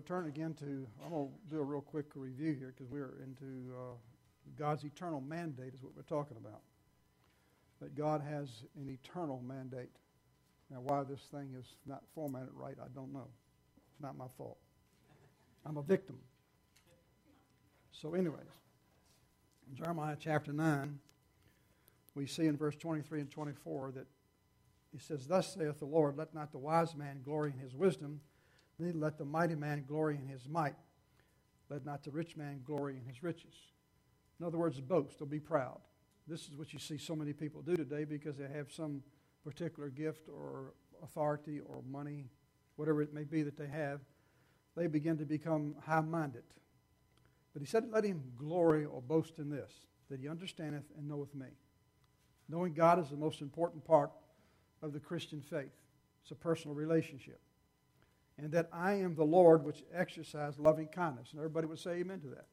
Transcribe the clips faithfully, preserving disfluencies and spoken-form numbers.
Turn again to, I'm going to do a real quick review here because we're into uh, God's eternal mandate is what we're talking about. That God has an eternal mandate. Now, why this thing is not formatted right, I don't know. It's not my fault. I'm a victim. So anyways, in Jeremiah chapter nine, we see in verse twenty-three and twenty-four that he says, "Thus saith the Lord, let not the wise man glory in his wisdom, neither let the mighty man glory in his might. Let not the rich man glory in his riches." In other words, boast or be proud. This is what you see so many people do today because they have some particular gift or authority or money, whatever it may be that they have. They begin to become high-minded. But he said, let him glory or boast in this, that he understandeth and knoweth me. Knowing God is the most important part of the Christian faith. It's a personal relationship. And that I am the Lord which exercise loving kindness. And everybody would say amen to that.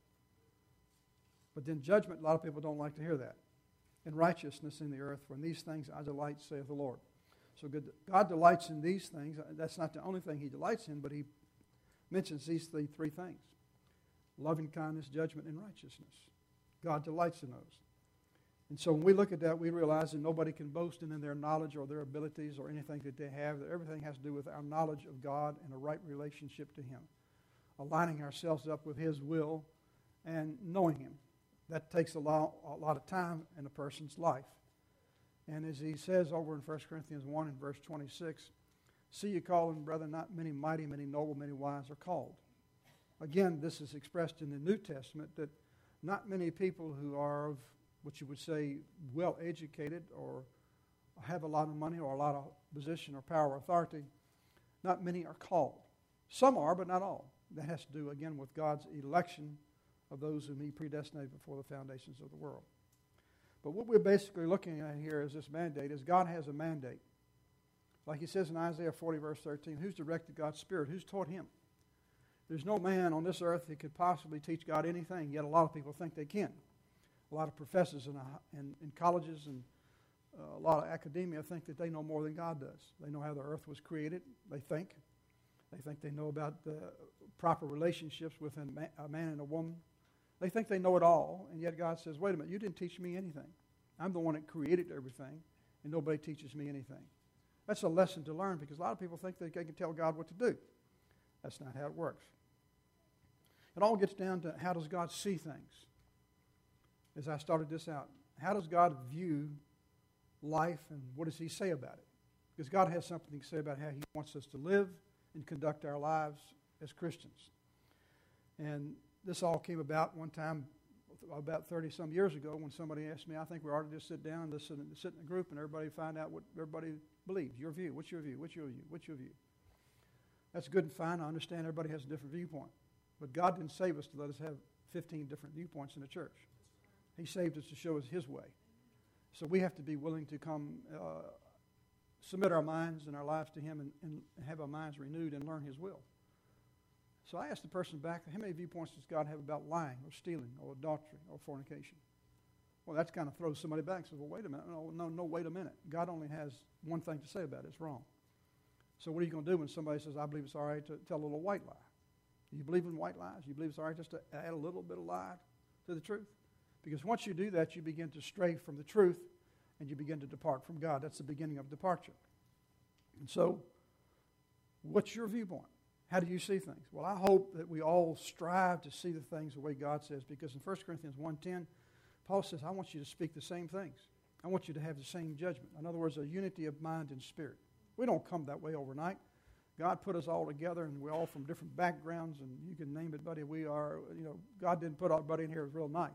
But then judgment, a lot of people don't like to hear that. And righteousness in the earth, for in these things I delight, saith the Lord. So God delights in these things. That's not the only thing he delights in, but he mentions these three, three things. Loving kindness, judgment, and righteousness. God delights in those. And so when we look at that, we realize that nobody can boast in their knowledge or their abilities or anything that they have. That everything has to do with our knowledge of God and a right relationship to him. Aligning ourselves up with his will and knowing him. That takes a lot, a lot of time in a person's life. And as he says over in First Corinthians one and verse twenty-six, see you calling, brethren, not many mighty, many noble, many wise are called. Again, this is expressed in the New Testament that not many people who are of what you would say well-educated or have a lot of money or a lot of position or power or authority, not many are called. Some are, but not all. That has to do, again, with God's election of those whom he predestinated before the foundations of the world. But what we're basically looking at here is this mandate, is God has a mandate. Like he says in Isaiah forty, verse thirteen, who's directed God's Spirit? Who's taught him? There's no man on this earth that could possibly teach God anything, yet a lot of people think they can. A lot of professors in, in, in colleges and uh, a lot of academia think that they know more than God does. They know how the earth was created, they think. They think they know about the proper relationships within a man and a woman. They think they know it all, and yet God says, wait a minute, you didn't teach me anything. I'm the one that created everything, and nobody teaches me anything. That's a lesson to learn because a lot of people think that they can tell God what to do. That's not how it works. It all gets down to how does God see things? As I started this out, how does God view life and what does he say about it? Because God has something to say about how he wants us to live and conduct our lives as Christians. And this all came about one time about thirty-some years ago when somebody asked me, I think we ought to just sit down and listen, sit in a group and everybody find out what everybody believes. Your view. What's your view? What's your view? What's your view? That's good and fine. I understand everybody has a different viewpoint. But God didn't save us to let us have fifteen different viewpoints in the church. He saved us to show us his way. So we have to be willing to come uh, submit our minds and our lives to him and, and have our minds renewed and learn his will. So I asked the person back, how many viewpoints does God have about lying or stealing or adultery or fornication? Well, that kind of throws somebody back and says, well, wait a minute. No, no, no, wait a minute. God only has one thing to say about it. It's wrong. So what are you going to do when somebody says, I believe it's all right to tell a little white lie? Do you believe in white lies? You believe it's all right just to add a little bit of lie to the truth? Because once you do that, you begin to stray from the truth and you begin to depart from God. That's the beginning of departure. And so, what's your viewpoint? How do you see things? Well, I hope that we all strive to see the things the way God says, because in First Corinthians one ten, Paul says, I want you to speak the same things. I want you to have the same judgment. In other words, a unity of mind and spirit. We don't come that way overnight. God put us all together, and we're all from different backgrounds, and you can name it, buddy. We are, you know, God didn't put everybody in here. It was real nice.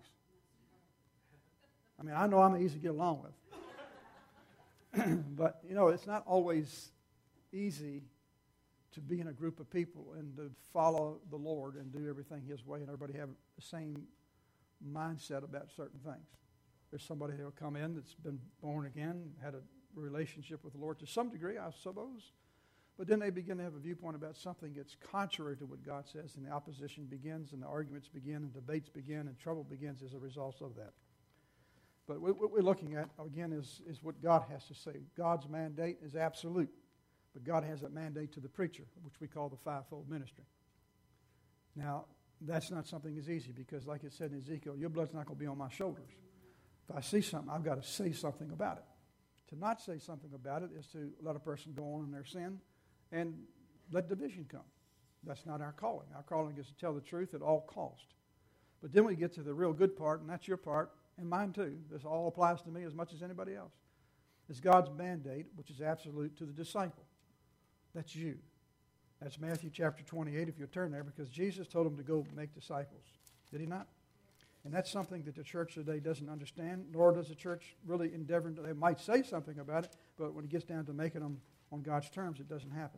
I mean, I know I'm easy to get along with. But, you know, it's not always easy to be in a group of people and to follow the Lord and do everything his way and everybody have the same mindset about certain things. There's somebody who will come in that's been born again, had a relationship with the Lord to some degree, I suppose, but then they begin to have a viewpoint about something that's contrary to what God says, and the opposition begins and the arguments begin and debates begin and trouble begins as a result of that. But what we're looking at, again, is, is what God has to say. God's mandate is absolute. But God has that mandate to the preacher, which we call the fivefold ministry. Now, that's not something that's easy because, like it said in Ezekiel, your blood's not going to be on my shoulders. If I see something, I've got to say something about it. To not say something about it is to let a person go on in their sin and let division come. That's not our calling. Our calling is to tell the truth at all cost. But then we get to the real good part, and that's your part, and mine too. This all applies to me as much as anybody else. It's God's mandate, which is absolute to the disciple. That's you. That's Matthew chapter twenty-eight, if you'll turn there, because Jesus told them to go make disciples. Did he not? And that's something that the church today doesn't understand, nor does the church really endeavor to. They might say something about it, but when it gets down to making them on God's terms, it doesn't happen.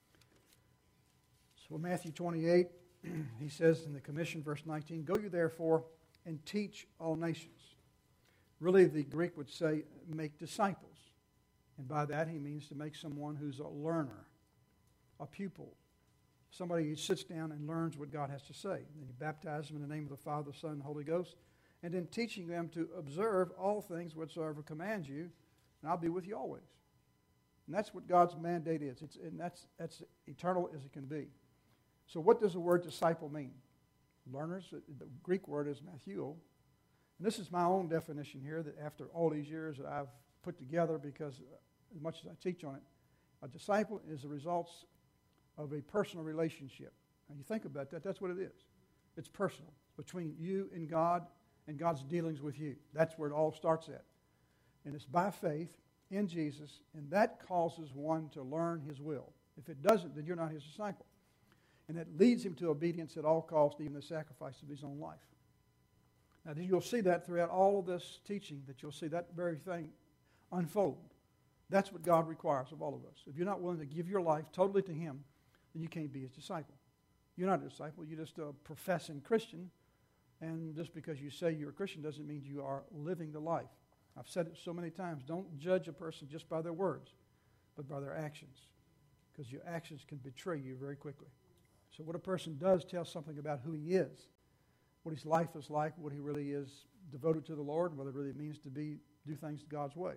So Matthew twenty-eight, he says in the commission, verse nineteen, "Go you therefore and teach all nations." Really, the Greek would say, make disciples. And by that, he means to make someone who's a learner, a pupil, somebody who sits down and learns what God has to say. Then you baptize them in the name of the Father, Son, and Holy Ghost, and then teaching them to observe all things whatsoever commands you, and I'll be with you always. And that's what God's mandate is. It's, and that's, that's eternal as it can be. So what does the word disciple mean? Learners, the Greek word is matheuo. And this is my own definition here that after all these years that I've put together, because as much as I teach on it, a disciple is the results of a personal relationship. And you think about that, that's what it is. It's personal. It's between you and God and God's dealings with you. That's where it all starts at. And it's by faith in Jesus, and that causes one to learn his will. If it doesn't, then you're not his disciple. And it leads him to obedience at all costs, even the sacrifice of his own life. Now, you'll see that throughout all of this teaching, that you'll see that very thing unfold. That's what God requires of all of us. If you're not willing to give your life totally to him, then you can't be his disciple. You're not a disciple. You're just a professing Christian. And just because you say you're a Christian doesn't mean you are living the life. I've said it so many times. Don't judge a person just by their words, but by their actions. Because your actions can betray you very quickly. So what a person does tells something about who he is, what his life is like, what he really is devoted to the Lord, what it really means to be do things God's way.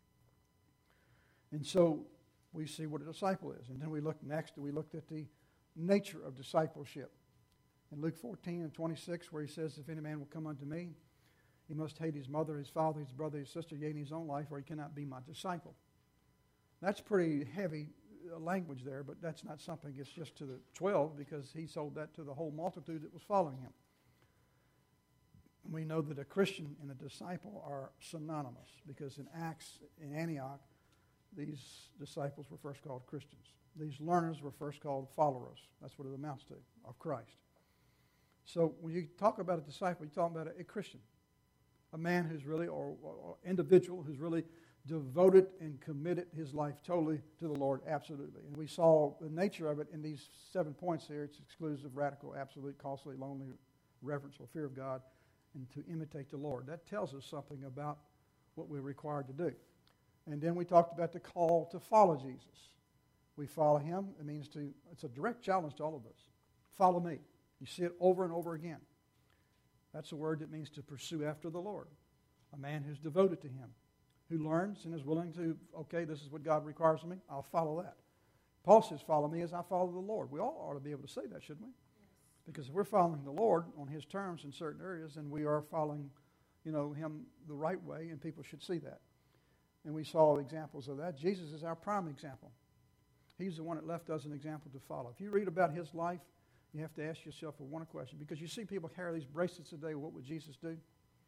And so we see what a disciple is. And then we look next, we looked at the nature of discipleship. In Luke fourteen and twenty-six, where he says, "If any man will come unto me, he must hate his mother, his father, his brother, his sister, yea, in his own life, or he cannot be my disciple." That's pretty heavy language there, but that's not something it's just to the twelve, because he sold that to the whole multitude that was following him. We know that a Christian and a disciple are synonymous, because in Acts, in Antioch, these disciples were first called Christians. These learners were first called followers. That's what it amounts to, of Christ. So when you talk about a disciple, you're talking about a, a Christian, a man who's really, or, or individual who's really devoted and committed his life totally to the Lord, absolutely. And we saw the nature of it in these seven points here. It's exclusive, radical, absolute, costly, lonely, reverential, fear of God, and to imitate the Lord. That tells us something about what we're required to do. And then we talked about the call to follow Jesus. We follow him. It means to, it's a direct challenge to all of us. Follow me. You see it over and over again. That's a word that means to pursue after the Lord. A man who's devoted to him, who learns and is willing to, okay, this is what God requires of me, I'll follow that. Paul says, follow me as I follow the Lord. We all ought to be able to say that, shouldn't we? Because if we're following the Lord on his terms in certain areas, then we are following, you know, him the right way, and people should see that. And we saw examples of that. Jesus is our prime example. He's the one that left us an example to follow. If you read about his life, you have to ask yourself a one question, because you see people carry these bracelets today. What would Jesus do?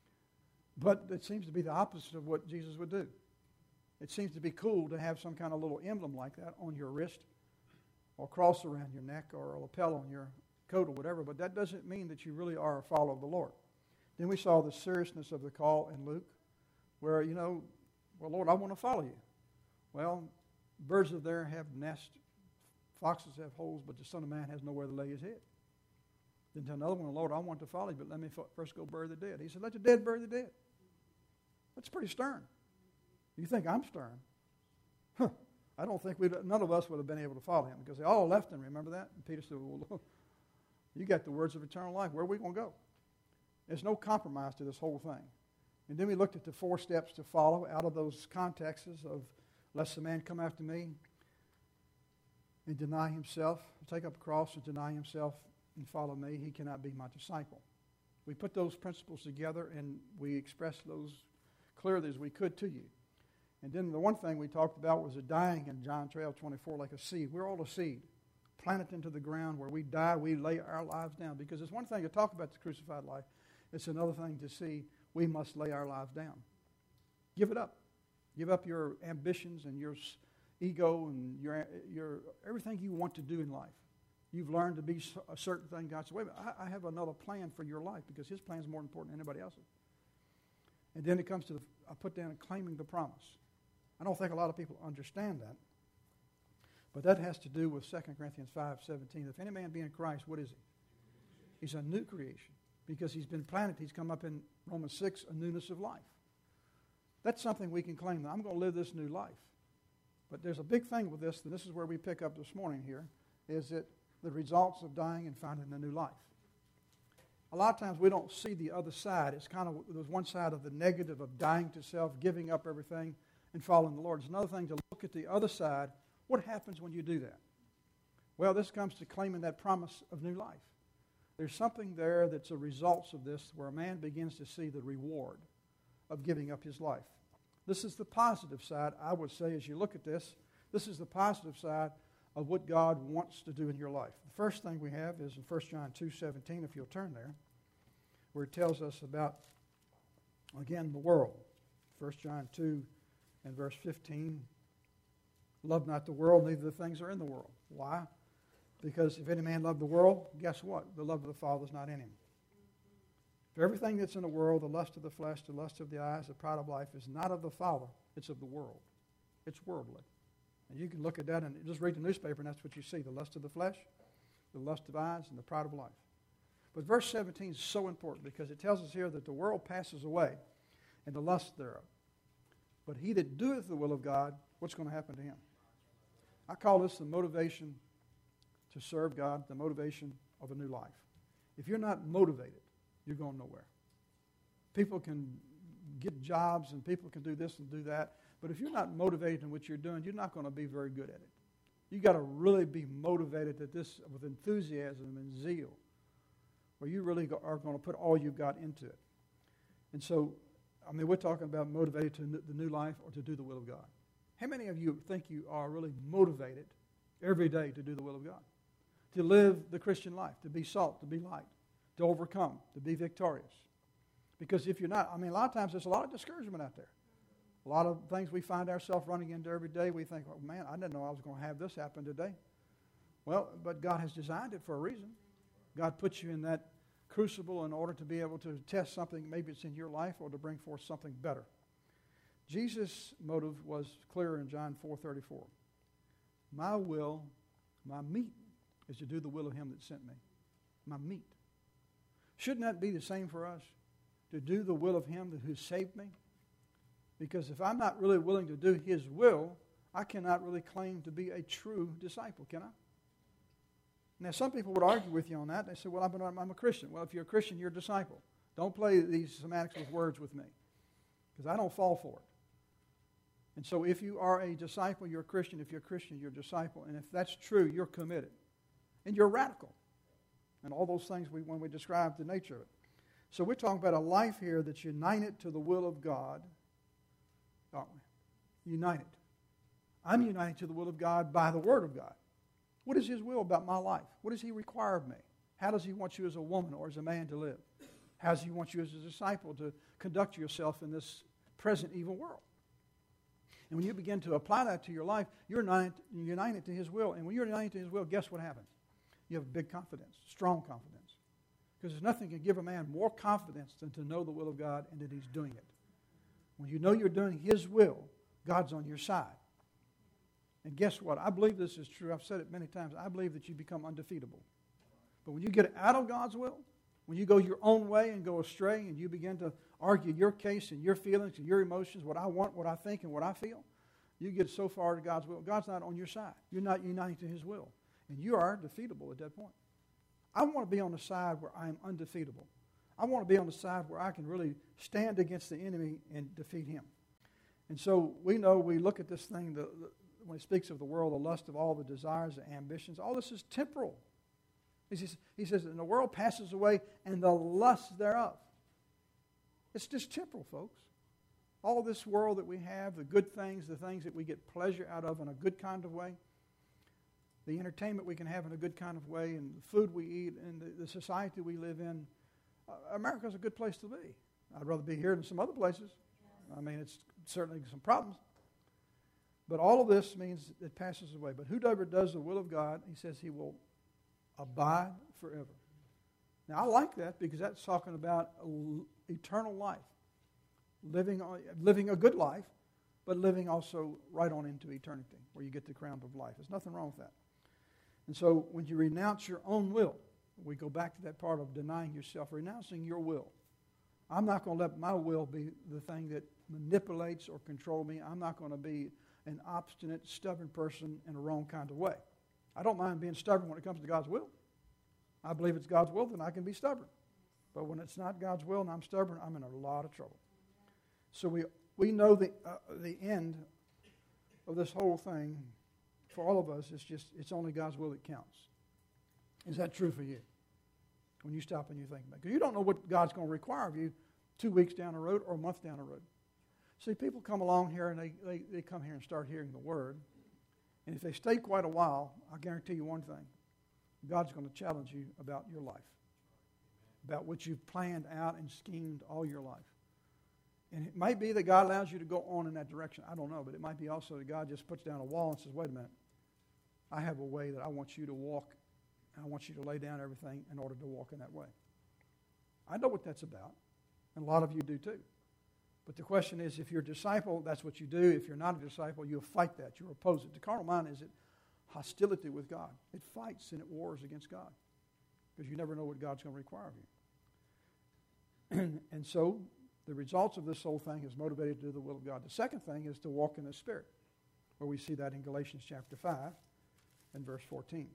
But it seems to be the opposite of what Jesus would do. It seems to be cool to have some kind of little emblem like that on your wrist, or a cross around your neck, or a lapel on your coat, or whatever, but that doesn't mean that you really are a follower of the Lord. Then we saw the seriousness of the call in Luke, where, you know, well, Lord, I want to follow you. Well, birds of the air have nests, foxes have holes, but the Son of Man has nowhere to lay his head. Then to another one, Lord, I want to follow you, but let me first go bury the dead. He said, let the dead bury the dead. That's pretty stern. You think I'm stern? Huh. I don't think we'd, none of us would have been able to follow him, because they all left him. Remember that? And Peter said, well, you got the words of eternal life. Where are we going to go? There's no compromise to this whole thing. And then we looked at the four steps to follow out of those contexts of, lest the man come after me and deny himself, take up a cross and deny himself and follow me, he cannot be my disciple. We put those principles together and we expressed those clearly as we could to you. And then the one thing we talked about was a dying in John twelve twenty-four like a seed. We're all a seed planted into the ground where we die, we lay our lives down. Because it's one thing to talk about the crucified life. It's another thing to see we must lay our lives down. Give it up. Give up your ambitions and your ego and your your everything you want to do in life. You've learned to be a certain thing. God said, wait a minute, I, I have another plan for your life because his plan is more important than anybody else's. And then it comes to, the, I put down claiming the promise. I don't think a lot of people understand that. But that has to do with Second Corinthians five seventeen. If any man be in Christ, what is he? He's a new creation. Because he's been planted, he's come up in Romans six, a newness of life. That's something we can claim. I'm going to live this new life. But there's a big thing with this, and this is where we pick up this morning here, is that the results of dying and finding a new life. A lot of times we don't see the other side. It's kind of, there's one side of the negative of dying to self, giving up everything, and following the Lord. It's another thing to look at the other side. What happens when you do that? Well, this comes to claiming that promise of new life. There's something there that's a result of this where a man begins to see the reward of giving up his life. This is the positive side, I would say, as you look at this. This is the positive side of what God wants to do in your life. The first thing we have is in First John two seventeen, if you'll turn there, where it tells us about, again, the world. First John two and verse fifteen, love not the world, neither the things that are in the world. Why? Because if any man love the world, guess what? The love of the Father is not in him. For everything that's in the world, the lust of the flesh, the lust of the eyes, the pride of life, is not of the Father, it's of the world. It's worldly. And you can look at that and just read the newspaper and that's what you see. The lust of the flesh, the lust of eyes, and the pride of life. But verse seventeen is so important because it tells us here that the world passes away and the lust thereof. But he that doeth the will of God, what's going to happen to him? I call this the motivation to serve God, the motivation of a new life. If you're not motivated, you're going nowhere. People can get jobs and people can do this and do that, but if you're not motivated in what you're doing, you're not going to be very good at it. You've got to really be motivated at this with enthusiasm and zeal, where you really are going to put all you've got into it. And so, I mean, we're talking about motivated to the new life or to do the will of God. How many of you think you are really motivated every day to do the will of God? To live the Christian life, to be salt, to be light, to overcome, to be victorious. Because if you're not, I mean, a lot of times there's a lot of discouragement out there. A lot of things we find ourselves running into every day. We think, oh man, I didn't know I was going to have this happen today. Well, but God has designed it for a reason. God puts you in that crucible in order to be able to test something, maybe it's in your life, or to bring forth something better. Jesus' motive was clear in John four thirty-four. My will, my meat, is to do the will of him that sent me. My meat. Shouldn't that be the same for us? To do the will of him who saved me? Because if I'm not really willing to do his will, I cannot really claim to be a true disciple, can I? Now, some people would argue with you on that. They say, well, I'm a Christian. Well, if you're a Christian, you're a disciple. Don't play these semantics with words with me, because I don't fall for it. And so if you are a disciple, you're a Christian. If you're a Christian, you're a disciple. And if that's true, you're committed. And you're radical. And all those things we, when we describe the nature of it. So we're talking about a life here that's united to the will of God, aren't we? United. I'm united to the will of God by the Word of God. What is his will about my life? What does he require of me? How does he want you as a woman or as a man to live? How does he want you as a disciple to conduct yourself in this present evil world? And when you begin to apply that to your life, you're united, united to his will. And when you're united to his will, guess what happens? You have big confidence, strong confidence. Because there's nothing can give a man more confidence than to know the will of God and that he's doing it. When you know you're doing his will, God's on your side. And guess what? I believe this is true. I've said it many times. I believe that you become undefeatable. But when you get out of God's will, when you go your own way and go astray and you begin to argue your case and your feelings and your emotions, what I want, what I think, and what I feel, you get so far to God's will. God's not on your side. You're not united to his will. And you are defeatable at that point. I want to be on the side where I am undefeatable. I want to be on the side where I can really stand against the enemy and defeat him. And so we know, we look at this thing, the, the, when it speaks of the world, the lust of all the desires, the ambitions, all this is temporal. He says, he says, and the world passes away and the lust thereof. It's just temporal, folks. All this world that we have, the good things, the things that we get pleasure out of in a good kind of way, the entertainment we can have in a good kind of way, and the food we eat, and the, the society we live in, uh, America's a good place to be. I'd rather be here than some other places. I mean, it's certainly some problems. But all of this means it passes away. But whoever does the will of God, he says he will abide forever. Now, I like that because that's talking about eternal life. Living, living a good life, but living also right on into eternity, where you get the crown of life. There's nothing wrong with that. And so when you renounce your own will, we go back to that part of denying yourself, renouncing your will. I'm not going to let my will be the thing that manipulates or control me. I'm not going to be an obstinate, stubborn person in a wrong kind of way. I don't mind being stubborn when it comes to God's will. I believe it's God's will, then I can be stubborn. But when it's not God's will and I'm stubborn, I'm in a lot of trouble. So we we know the uh, the end of this whole thing for all of us is just it's only God's will that counts. Is that true for you? When you stop and you think about it, because you don't know what God's going to require of you two weeks down the road or a month down the road. See, people come along here and they, they, they come here and start hearing the Word, and if they stay quite a while, I guarantee you one thing: God's going to challenge you about your life, about what you've planned out and schemed all your life. And it might be that God allows you to go on in that direction. I don't know, but it might be also that God just puts down a wall and says, wait a minute, I have a way that I want you to walk, and I want you to lay down everything in order to walk in that way. I know what that's about, and a lot of you do too. But the question is, if you're a disciple, that's what you do. If you're not a disciple, you'll fight that. You'll oppose it. The carnal mind is it hostility with God. It fights and it wars against God because you never know what God's going to require of you. and, and so the results of this whole thing is motivated to do the will of God. The second thing is to walk in the Spirit, where we see that in Galatians chapter five and verse fourteen.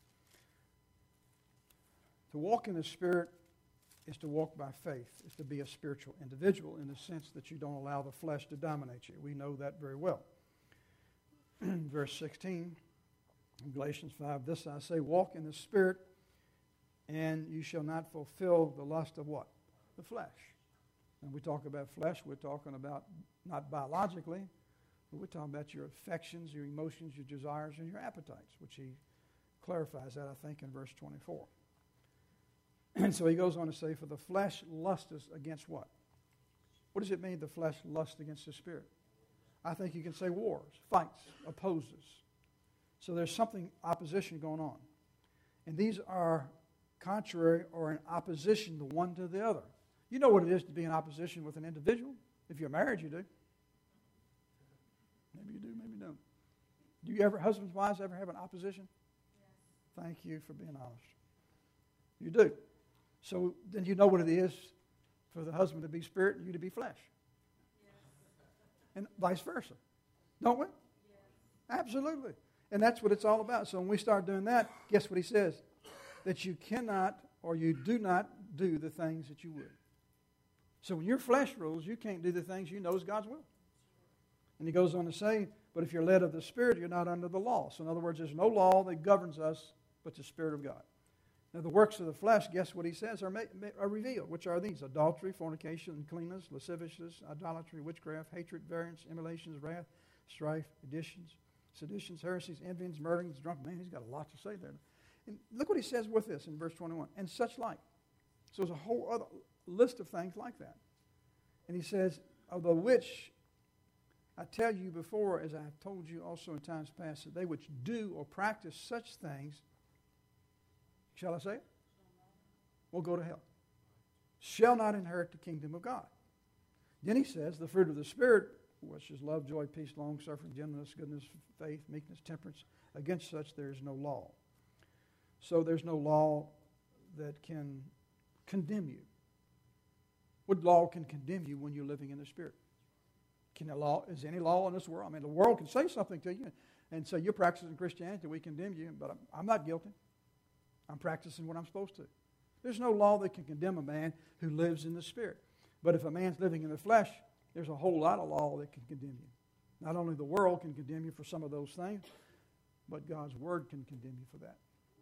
To walk in the Spirit is to walk by faith, is to be a spiritual individual in the sense that you don't allow the flesh to dominate you. We know that very well. Verse sixteen, in Galatians five, this I say, walk in the Spirit, and you shall not fulfill the lust of what? The flesh. And we talk about flesh, we're talking about not biologically, but we're talking about your affections, your emotions, your desires, and your appetites, which he clarifies that, I think, in verse twenty-four. And so he goes on to say, for the flesh lusteth against what? What does it mean, the flesh lusts against the Spirit? I think you can say wars, fights, opposes. So there's something, opposition going on. And these are contrary or in opposition the one to the other. You know what it is to be in opposition with an individual? If you're married, you do. Maybe you do, maybe you don't. Do you ever, husbands, wives, ever have an opposition? Yes. Thank you for being honest. You do. So then you know what it is for the husband to be spirit and you to be flesh. Yes. And vice versa. Don't we? Yes. Absolutely. And that's what it's all about. So when we start doing that, guess what he says? That you cannot or you do not do the things that you would. So when your flesh rules, you can't do the things you know is God's will. And he goes on to say, but if you're led of the Spirit, you're not under the law. So in other words, there's no law that governs us but the Spirit of God. Now the works of the flesh, guess what he says, are, ma- are revealed. Which are these? Adultery, fornication, uncleanness, lasciviousness, idolatry, witchcraft, hatred, variance, emulations, wrath, strife, additions, seditions, heresies, envyings, murderings, drunk. Man, he's got a lot to say there. And look what he says with this in verse twenty-one. And such like. So there's a whole other list of things like that. And he says, of the which I tell you before, as I have told you also in times past, that they which do or practice such things, shall I say it? Will go to hell. Shall not inherit the kingdom of God. Then he says, the fruit of the Spirit, which is love, joy, peace, long-suffering, gentleness, goodness, faith, meekness, temperance. Against such there is no law. So there's no law that can condemn you. What law can condemn you when you're living in the Spirit? Can a law, is any law in this world? I mean, the world can say something to you and say, you're practicing Christianity, we condemn you, but I'm, I'm not guilty. I'm practicing what I'm supposed to. There's no law that can condemn a man who lives in the Spirit. But if a man's living in the flesh, there's a whole lot of law that can condemn you. Not only the world can condemn you for some of those things, but God's Word can condemn you for that.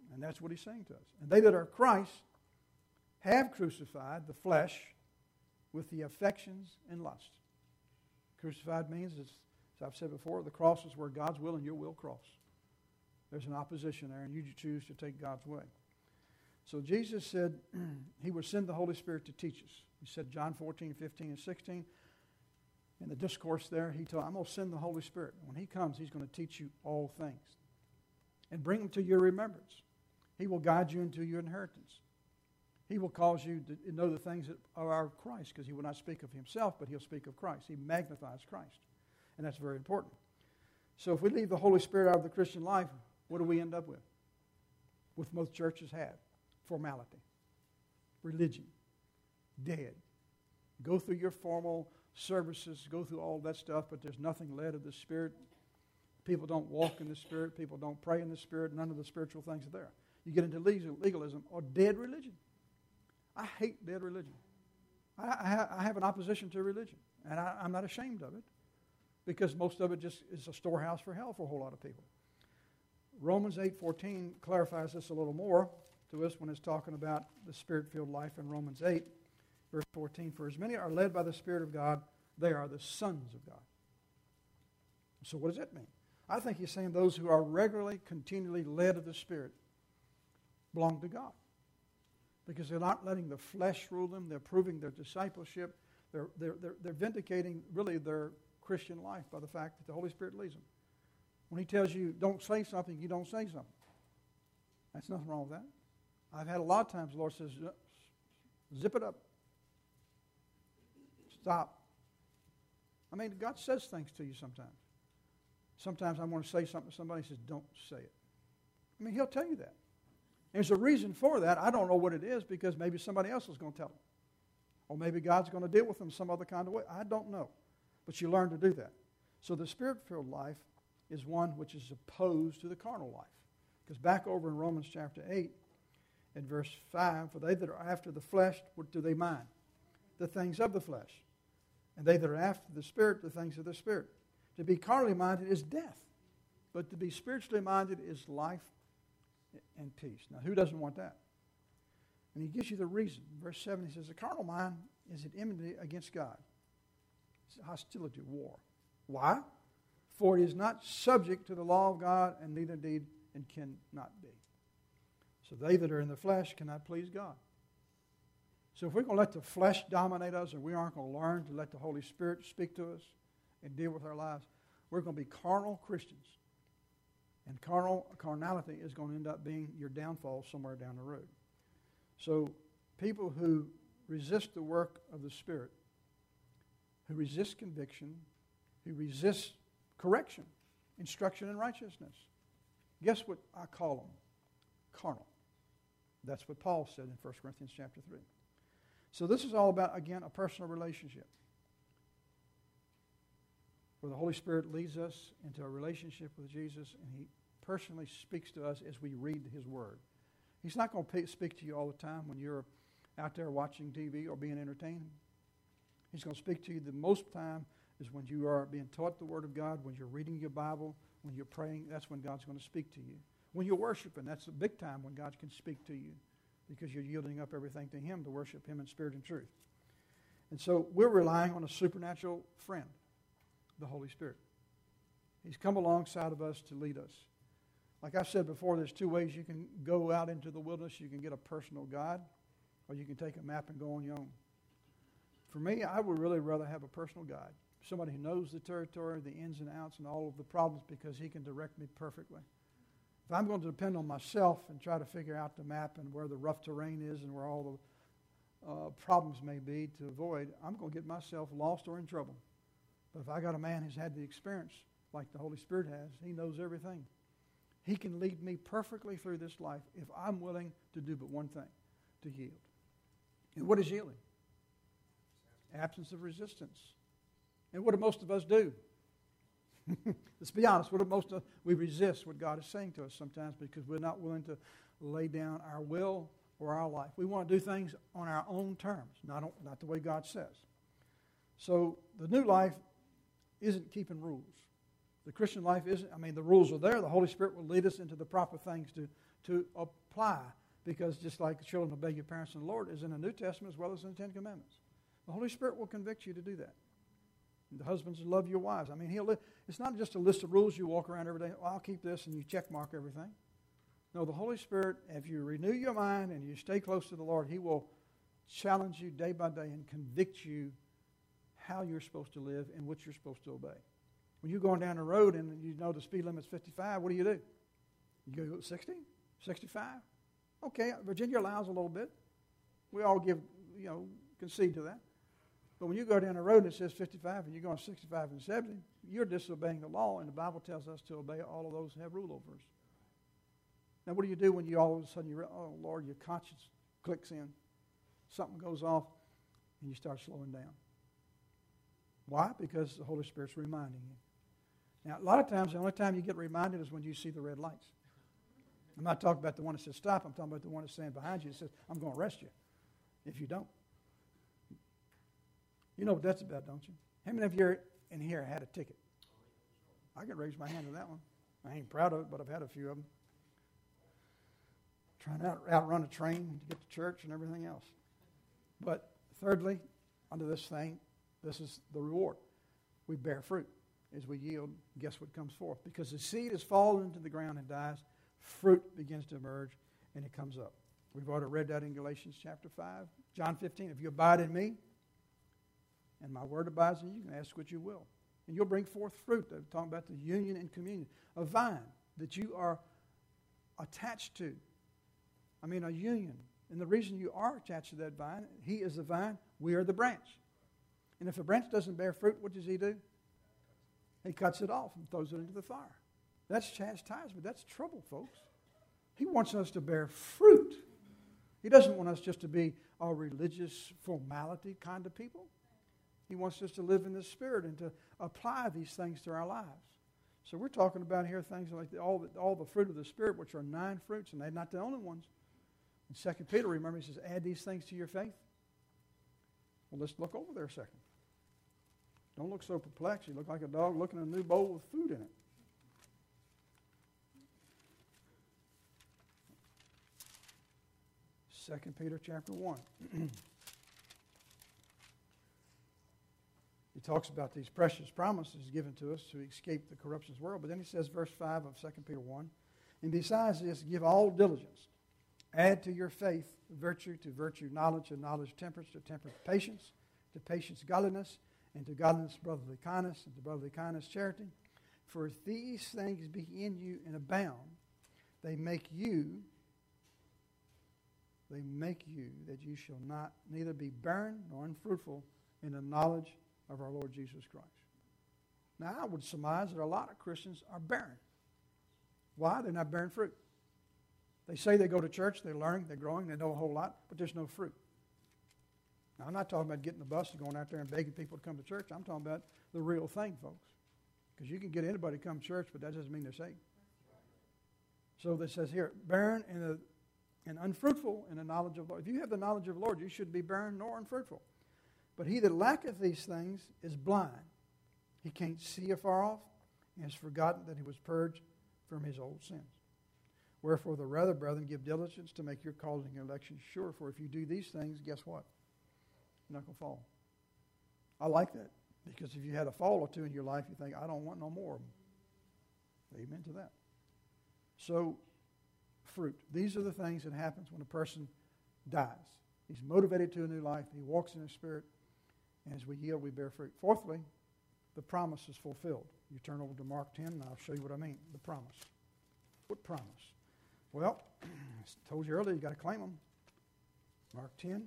And that's what he's saying to us. And they that are Christ have crucified the flesh with the affections and lust. Crucified means, as I've said before, the cross is where God's will and your will cross. There's an opposition there, and you choose to take God's way. So Jesus said he would send the Holy Spirit to teach us. He said John fourteen, fifteen, and sixteen. In the discourse there, he told, I'm going to send the Holy Spirit. When he comes, he's going to teach you all things and bring them to your remembrance. He will guide you into your inheritance. He will cause you to know the things that are of Christ, because he will not speak of himself, but he'll speak of Christ. He magnifies Christ, and that's very important. So if we leave the Holy Spirit out of the Christian life, what do we end up with? With most churches have. Formality. Religion. Dead. Go through your formal services, go through all that stuff, but there's nothing led of the Spirit. People don't walk in the Spirit. People don't pray in the Spirit. None of the spiritual things are there. You get into legalism or dead religion. I hate dead religion. I, I, I have an opposition to religion, and I, I'm not ashamed of it, because most of it just is a storehouse for hell for a whole lot of people. Romans eight fourteen clarifies this a little more to us when it's talking about the Spirit-filled life in Romans eight, verse fourteen. For as many are led by the Spirit of God, they are the sons of God. So what does that mean? I think he's saying those who are regularly, continually led of the Spirit belong to God, because they're not letting the flesh rule them. They're proving their discipleship. They're, they're, they're, they're vindicating really their Christian life by the fact that the Holy Spirit leads them. When he tells you don't say something, you don't say something. That's nothing wrong with that. I've had a lot of times the Lord says, zip it up. Stop. I mean, God says things to you sometimes. Sometimes I want to say something to somebody, he says, don't say it. I mean, he'll tell you that. There's a reason for that. I don't know what it is, because maybe somebody else is going to tell them. Or maybe God's going to deal with them some other kind of way. I don't know. But you learn to do that. So the Spirit-filled life is one which is opposed to the carnal life. Because back over in Romans chapter eight, in verse five, for they that are after the flesh, what do they mind? The things of the flesh. And they that are after the Spirit, the things of the Spirit. To be carnally minded is death. But to be spiritually minded is life and peace. Now, who doesn't want that? And he gives you the reason. Verse seven, he says, the carnal mind is an enmity against God. It's a hostility, war. Why? For it is not subject to the law of God, and neither indeed and cannot be. So they that are in the flesh cannot please God. So if we're going to let the flesh dominate us, and we aren't going to learn to let the Holy Spirit speak to us and deal with our lives, we're going to be carnal Christians. And carnal carnality is going to end up being your downfall somewhere down the road. So people who resist the work of the Spirit, who resist conviction, who resist correction, instruction in righteousness, guess what I call them? Carnal. That's what Paul said in First Corinthians chapter three. So this is all about, again, a personal relationship, where the Holy Spirit leads us into a relationship with Jesus, and he personally speaks to us as we read his word. He's not going to speak to you all the time when you're out there watching T V or being entertained. He's going to speak to you the most time is when you are being taught the word of God, when you're reading your Bible, when you're praying. That's when God's going to speak to you. When you're worshiping, that's the big time when God can speak to you, because you're yielding up everything to him to worship him in spirit and truth. And so we're relying on a supernatural friend, the Holy Spirit. He's come alongside of us to lead us. Like I said before, there's two ways you can go out into the wilderness. You can get a personal guide, or you can take a map and go on your own. For me, I would really rather have a personal guide, somebody who knows the territory, the ins and outs, and all of the problems, because he can direct me perfectly. If I'm going to depend on myself and try to figure out the map and where the rough terrain is and where all the uh, problems may be to avoid, I'm going to get myself lost or in trouble. But if I got a man who's had the experience like the Holy Spirit has, he knows everything. He can lead me perfectly through this life if I'm willing to do but one thing, to yield. And what is yielding? Absence of resistance. And what do most of us do? Let's be honest. What do most of we resist what God is saying to us sometimes, because we're not willing to lay down our will or our life. We want to do things on our own terms, not, on, not the way God says. So the new life isn't keeping rules. The Christian life isn't, I mean, the rules are there. The Holy Spirit will lead us into the proper things to, to apply, because just like the children obey your parents in the Lord is in the New Testament as well as in the Ten Commandments. The Holy Spirit will convict you to do that. And the husbands love your wives. I mean, he'll. It's not just a list of rules you walk around every day. Well, I'll keep this, and you check mark everything. No, the Holy Spirit, if you renew your mind and you stay close to the Lord, He will challenge you day by day and convict you how you're supposed to live and what you're supposed to obey. When you're going down the road and you know the speed limit's fifty-five, what do you do? You go sixty, sixty-five? Okay, Virginia allows a little bit. We all give, you know, concede to that. But when you go down the road and it says fifty-five and you're going sixty-five and seventy, you're disobeying the law, and the Bible tells us to obey all of those who have rule over us. Now, what do you do when you all of a sudden, you oh, Lord, your conscience clicks in, something goes off, and you start slowing down? Why? Because the Holy Spirit's reminding you. Now, a lot of times, the only time you get reminded is when you see the red lights. I'm not talking about the one that says stop. I'm talking about the one that's standing behind you that says, I'm going to arrest you if you don't. You know what that's about, don't you? How many of you in here had a ticket? I can raise my hand on that one. I ain't proud of it, but I've had a few of them. Trying to out, outrun a train to get to church and everything else. But thirdly, under this thing, this is the reward. We bear fruit. As we yield, guess what comes forth? Because the seed has fallen into the ground and dies, fruit begins to emerge, and it comes up. We've already read that in Galatians chapter five. John fifteen, if you abide in me, and my word abides in you, you can ask what you will. And you'll bring forth fruit. They're talking about the union and communion. A vine that you are attached to. I mean, a union. And the reason you are attached to that vine, He is the vine, we are the branch. And if a branch doesn't bear fruit, what does He do? He cuts it off and throws it into the fire. That's chastisement. That's trouble, folks. He wants us to bear fruit. He doesn't want us just to be a religious formality kind of people. He wants us to live in the Spirit and to apply these things to our lives. So we're talking about here things like the, all, the, all the fruit of the Spirit, which are nine fruits, and they're not the only ones. In Second Peter, remember, he says, add these things to your faith. Well, let's look over there a second. Don't look so perplexed. You look like a dog looking at a new bowl with food in it. Second Peter chapter one. He talks about these precious promises given to us to escape the corruption of this world. But then he says, verse five of Second Peter one, and besides this, give all diligence. Add to your faith virtue, to virtue knowledge, to knowledge temperance, to temperance patience, to patience godliness, and to godliness brotherly kindness, and to brotherly kindness charity. For if these things be in you and abound, they make you, they make you that you shall not neither be barren nor unfruitful in the knowledge of our Lord Jesus Christ. Now, I would surmise that a lot of Christians are barren. Why? They're not bearing fruit. They say they go to church, they're learning, they're growing, they know a whole lot, but there's no fruit. Now, I'm not talking about getting the bus and going out there and begging people to come to church. I'm talking about the real thing, folks. Because you can get anybody to come to church, but that doesn't mean they're saved. So this says here, barren and, a, and unfruitful in the knowledge of the Lord. If you have the knowledge of the Lord, you should be barren nor unfruitful. But he that lacketh these things is blind. He can't see afar off, and has forgotten that he was purged from his old sins. Wherefore the rather, brethren, give diligence to make your calling and election sure. For if you do these things, guess what? You're not going to fall. I like that. Because if you had a fall or two in your life, you think, I don't want no more of them. Amen to that. So, fruit. These are the things that happens when a person dies. He's motivated to a new life. He walks in the Spirit. And as we yield, we bear fruit. Fourthly, the promise is fulfilled. You turn over to Mark ten, and I'll show you what I mean. The promise. What promise? Well, I told you earlier, you've got to claim them. Mark ten.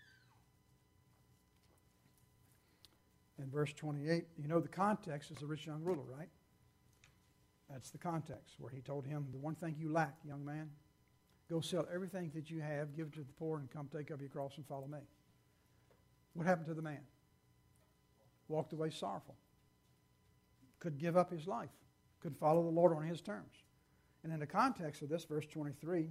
In verse twenty-eight, you know the context is the rich young ruler, right? That's the context where he told him, the one thing you lack, young man, go sell everything that you have, give it to the poor, and come take up your cross and follow me. What happened to the man? Walked away sorrowful. Could give up his life. Could follow the Lord on his terms. And in the context of this, verse twenty-three,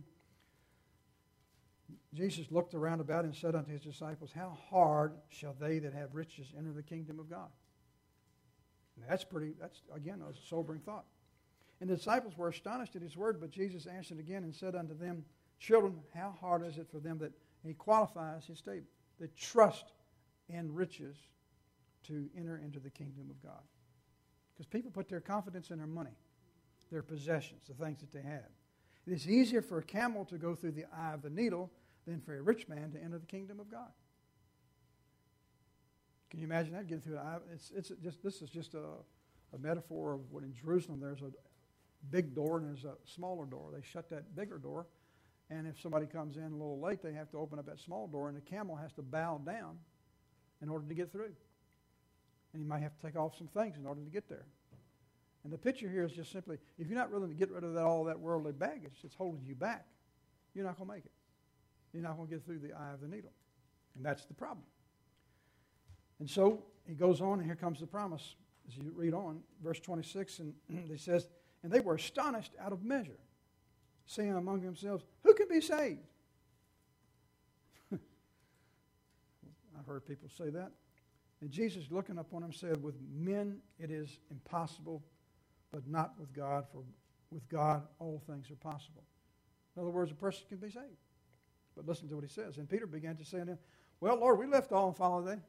Jesus looked around about and said unto his disciples, how hard shall they that have riches enter the kingdom of God? And that's pretty, that's, again, a sobering thought. And the disciples were astonished at his word, but Jesus answered again and said unto them, Children, how hard is it for them that, he qualifies his statement, that trust in riches to enter into the kingdom of God. Because people put their confidence in their money, their possessions, the things that they have. It is easier for a camel to go through the eye of the needle than for a rich man to enter the kingdom of God. Can you imagine that? Getting through the eye? It's, it's just, this is just a, a metaphor of what in Jerusalem there's a big door and there's a smaller door. They shut that bigger door, and if somebody comes in a little late, they have to open up that small door, and the camel has to bow down in order to get through. And you might have to take off some things in order to get there. And the picture here is just simply, if you're not willing to get rid of that, all that worldly baggage that's holding you back, you're not going to make it. You're not going to get through the eye of the needle. And that's the problem. And so he goes on, and here comes the promise. As you read on, verse twenty-six, and it says, And they were astonished out of measure, saying among themselves, Who can be saved? I've heard people say that. And Jesus, looking upon them, said, With men it is impossible, but not with God, for with God all things are possible. In other words, a person can be saved. But listen to what he says. And Peter began to say unto him, Well, Lord, we left all and followed thee.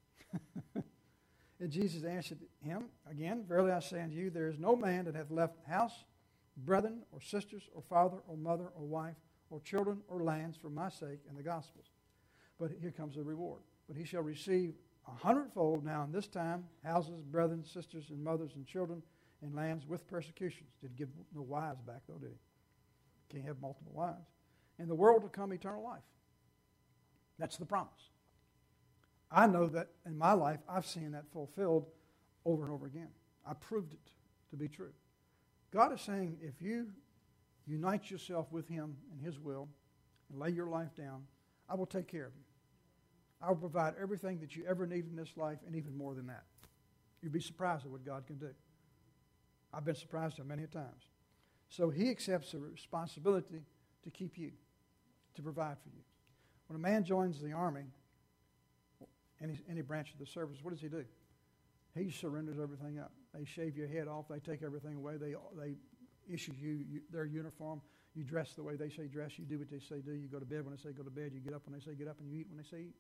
And Jesus answered him again, Verily I say unto you, there is no man that hath left house, brethren, or sisters, or father, or mother, or wife, or children, or lands for my sake and the gospel's. But here comes the reward. But he shall receive a hundredfold now in this time, houses, brethren, sisters, and mothers, and children, and lands with persecutions. Didn't give no wives back, though, did he? Can't have multiple wives. And the world to come eternal life. That's the promise. I know that in my life, I've seen that fulfilled over and over again. I proved it to be true. God is saying, if you unite yourself with him and his will and lay your life down, I will take care of you. I will provide everything that you ever need in this life and even more than that. You'd be surprised at what God can do. I've been surprised at many times. So he accepts the responsibility to keep you, to provide for you. When a man joins the army, any, any branch of the service, what does he do? He surrenders everything up. They shave your head off. They take everything away. They they issue you, you their uniform. You dress the way they say dress. You do what they say do. You go to bed when they say go to bed. You get up when they say get up, and you eat when they say eat.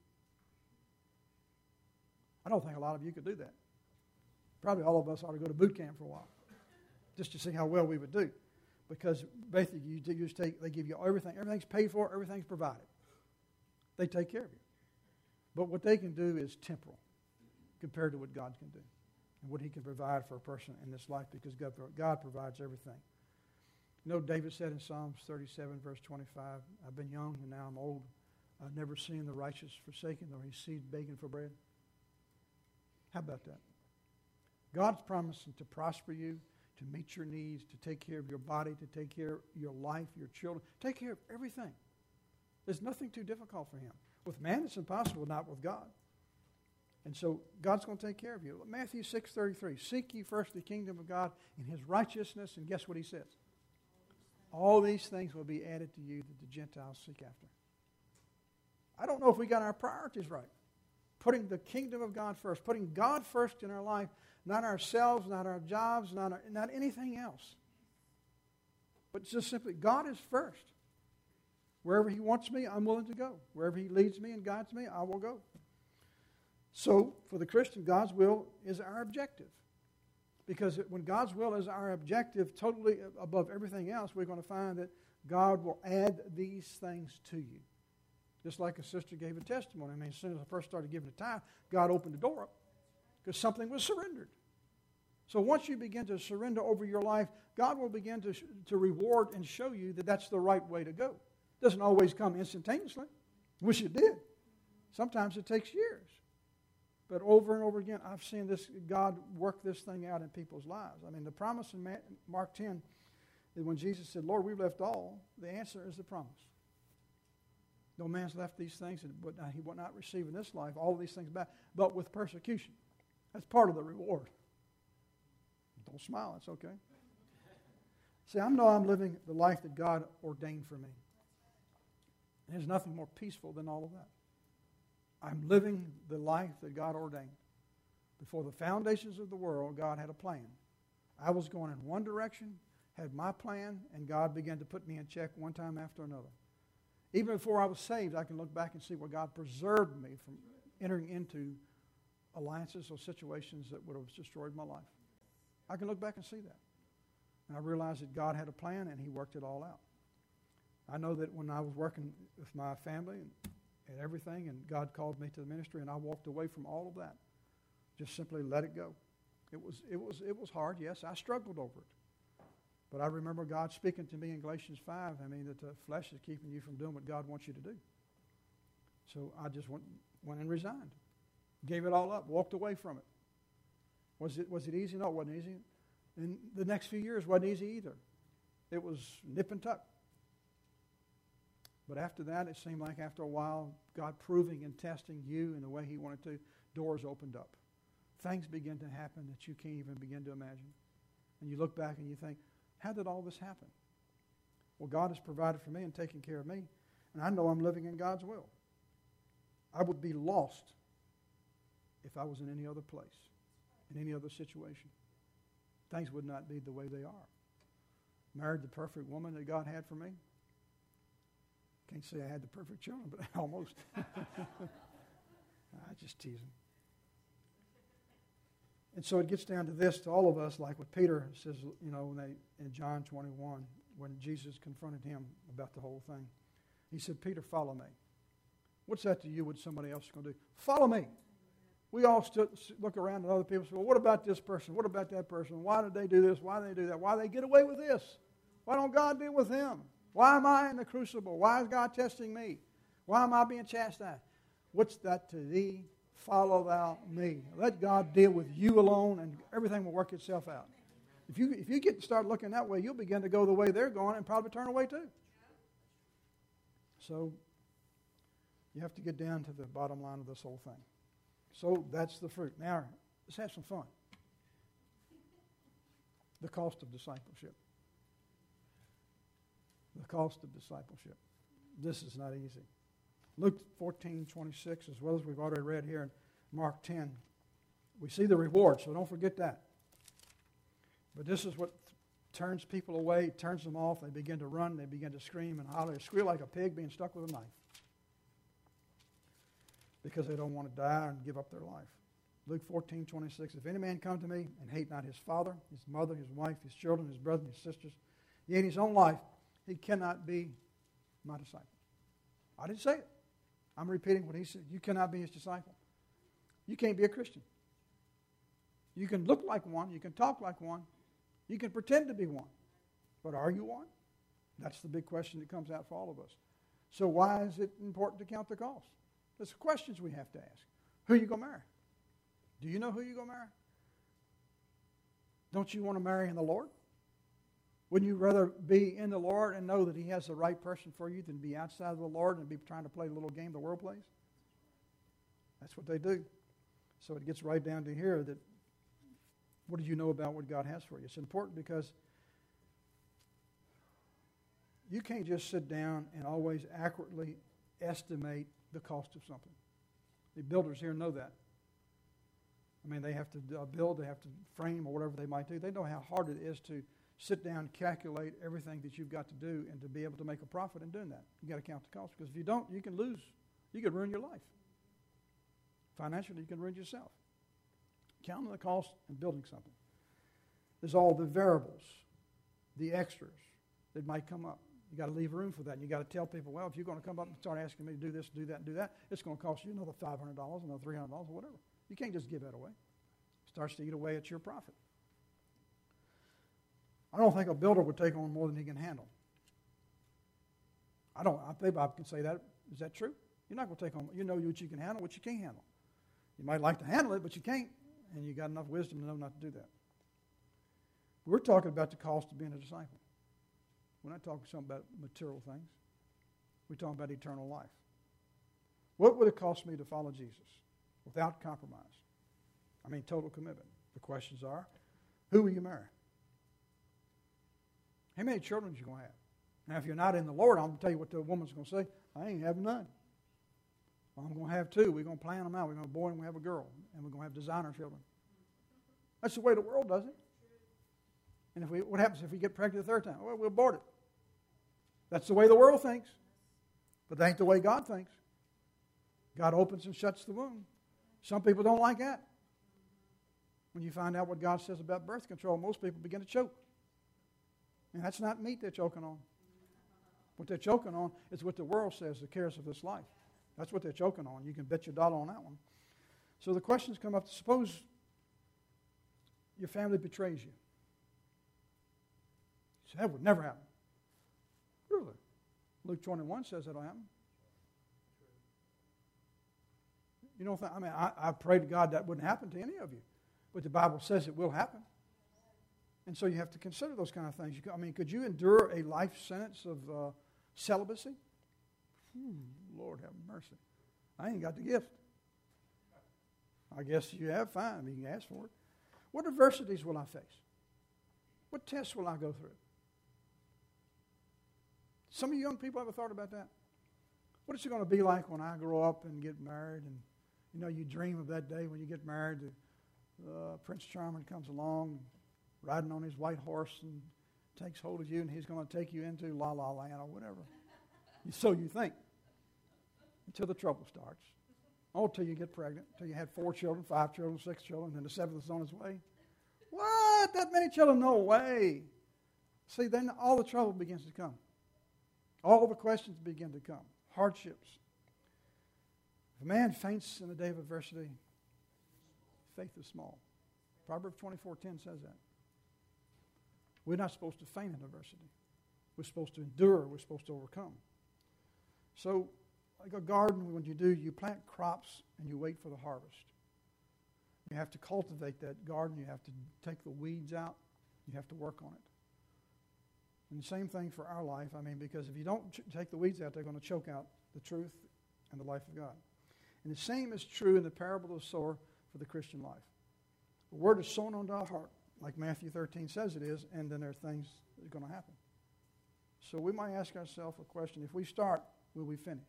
I don't think a lot of you could do that. Probably all of us ought to go to boot camp for a while, just to see how well we would do. Because basically, you, you just take, they give you everything. Everything's paid for. Everything's provided. They take care of you. But what they can do is temporal compared to what God can do and what he can provide for a person in this life, because God, God provides everything. You know, David said in Psalms thirty-seven, verse twenty-five, I've been young and now I'm old. I've never seen the righteous forsaken or his seed begging for bread. How about that? God's promising to prosper you, to meet your needs, to take care of your body, to take care of your life, your children, take care of everything. There's nothing too difficult for him. With man, it's impossible, not with God. And so God's going to take care of you. Matthew six thirty-three, seek ye first the kingdom of God and his righteousness, and guess what he says? All these things will be added to you that the Gentiles seek after. I don't know if we got our priorities right. Putting the kingdom of God first, putting God first in our life, not ourselves, not our jobs, not, our, not anything else. But just simply, God is first. Wherever he wants me, I'm willing to go. Wherever he leads me and guides me, I will go. So, for the Christian, God's will is our objective. Because when God's will is our objective, totally above everything else, we're going to find that God will add these things to you. Just like a sister gave a testimony. I mean, as soon as I first started giving a tithe, God opened the door up because something was surrendered. So once you begin to surrender over your life, God will begin to, to reward and show you that that's the right way to go. It doesn't always come instantaneously. Wish it did. Sometimes it takes years. But over and over again, I've seen this God work this thing out in people's lives. I mean, the promise in Mark ten, that when Jesus said, Lord, we've left all, the answer is the promise. No man's left these things, and he will not receive in this life all of these things back, but with persecution. That's part of the reward. Don't smile, it's okay. See, I know I'm living the life that God ordained for me. And there's nothing more peaceful than all of that. I'm living the life that God ordained. Before the foundations of the world, God had a plan. I was going in one direction. had my plan, and God began to put me in check one time after another. Even before I was saved, I can look back and see where God preserved me from entering into alliances or situations that would have destroyed my life. I can look back and see that. And I realized that God had a plan, and He worked it all out. I know that when I was working with my family and, and everything, and God called me to the ministry, and I walked away from all of that, just simply let it go. It was, it was, it was hard, yes. I struggled over it. But I remember God speaking to me in Galatians five, I mean, that the flesh is keeping you from doing what God wants you to do. So I just went, went and resigned. Gave it all up, walked away from it. Was it, was it easy? No, it wasn't easy. And the next few years wasn't easy either. It was nip and tuck. But after that, it seemed like after a while, God proving and testing you in the way He wanted to, doors opened up. Things begin to happen that you can't even begin to imagine. And you look back and you think, how did all this happen? Well, God has provided for me and taken care of me, and I know I'm living in God's will. I would be lost if I was in any other place, in any other situation. Things would not be the way they are. Married the perfect woman that God had for me. Can't say I had the perfect children, but almost. I just teasing. And so it gets down to this, to all of us, like what Peter says, you know, when they, in John twenty-one, when Jesus confronted him about the whole thing. He said, Peter, follow me. What's that to you what somebody else is going to do? Follow me. We all stood, look around at other people and say, well, what about this person? What about that person? Why did they do this? Why did they do that? Why did they get away with this? Why don't God deal with them? Why am I in the crucible? Why is God testing me? Why am I being chastised? What's that to thee? Follow thou me. Let God deal with you alone, and everything will work itself out. If you if you get to start looking that way, you'll begin to go the way they're going and probably turn away too. So you have to get down to the bottom line of this whole thing. So that's the fruit. Now, let's have some fun. The cost of discipleship. The cost of discipleship. This is not easy. Luke fourteen twenty-six, as well as we've already read here in Mark ten, we see the reward, so don't forget that. But this is what turns people away, turns them off. They begin to run, they begin to scream and holler, squeal like a pig being stuck with a knife, because they don't want to die and give up their life. Luke fourteen twenty-six, if any man come to me and hate not his father, his mother, his wife, his children, his brothers, his sisters, yet his own life, he cannot be my disciple. I didn't say it. I'm repeating what he said. You cannot be his disciple. You can't be a Christian. You can look like one. You can talk like one. You can pretend to be one. But are you one? That's the big question that comes out for all of us. So why is it important to count the cost? There's questions we have to ask. Who are you going to marry? Do you know who you're going to marry? Don't you want to marry in the Lord? Wouldn't you rather be in the Lord and know that He has the right person for you than be outside of the Lord and be trying to play the little game the world plays? That's what they do. So it gets right down to here that what do you know about what God has for you? It's important because you can't just sit down and always accurately estimate the cost of something. The builders here know that. I mean, they have to uh, build, they have to frame or whatever they might do. They know how hard it is to sit down, calculate everything that you've got to do, and to be able to make a profit in doing that. You've got to count the cost, because if you don't, you can lose. You can ruin your life. Financially, you can ruin yourself. Counting the cost and building something. There's all the variables, the extras that might come up. You've got to leave room for that. You've got to tell people, well, if you're going to come up and start asking me to do this, do that, and do that, it's going to cost you another five hundred dollars, another three hundred dollars, or whatever. You can't just give that away. It starts to eat away at your profit. I don't think a builder would take on more than he can handle. I don't. I think Bob can say that. Is that true? You're not going to take on. You know what you can handle, what you can't handle. You might like to handle it, but you can't, and you got enough wisdom to know not to do that. We're talking about the cost of being a disciple. We're not talking something about material things. We're talking about eternal life. What would it cost me to follow Jesus without compromise? I mean, total commitment. The questions are, who will you marry? How many children are you going to have? Now, if you're not in the Lord, I'm going to tell you what the woman's going to say. I ain't having none. Well, I'm going to have two. We're going to plan them out. We're going to have a boy and we have a girl. And we're going to have designer children. That's the way the world does it. And if we, what happens if we get pregnant the third time? Well, we'll abort it. That's the way the world thinks. But that ain't the way God thinks. God opens and shuts the womb. Some people don't like that. When you find out what God says about birth control, most people begin to choke. And that's not meat they're choking on. What they're choking on is what the world says, the cares of this life. That's what they're choking on. You can bet your dollar on that one. So the questions come up. Suppose your family betrays you. So that would never happen. Really? Luke twenty-one says that'll happen. You don't think, I mean, I, I pray to God that wouldn't happen to any of you. But the Bible says it will happen. And so you have to consider those kind of things. You, I mean, could you endure a life sentence of uh, celibacy? Hmm, Lord have mercy. I ain't got the gift. I guess you have, fine. You can ask for it. What adversities will I face? What tests will I go through? Some of you young people ever thought about that? What is it going to be like when I grow up and get married? And, you know, you dream of that day when you get married. Uh, Prince Charming comes along, riding on his white horse and takes hold of you, and he's going to take you into La La Land or whatever. So you think. Until the trouble starts. Oh, till you get pregnant, till you had four children, five children, six children, and the seventh is on its way. What? That many children? No way. See, then all the trouble begins to come. All the questions begin to come. Hardships. If a man faints in the day of adversity, faith is small. Proverbs twenty-four ten says that. We're not supposed to faint in adversity. We're supposed to endure. We're supposed to overcome. So, like a garden, when you do, you plant crops and you wait for the harvest. You have to cultivate that garden. You have to take the weeds out. You have to work on it. And the same thing for our life. I mean, because if you don't ch- take the weeds out, they're going to choke out the truth and the life of God. And the same is true in the parable of the sower for the Christian life. The word is sown onto our heart, like Matthew thirteen says it is, and then there are things that are going to happen. So we might ask ourselves a question. If we start, will we finish?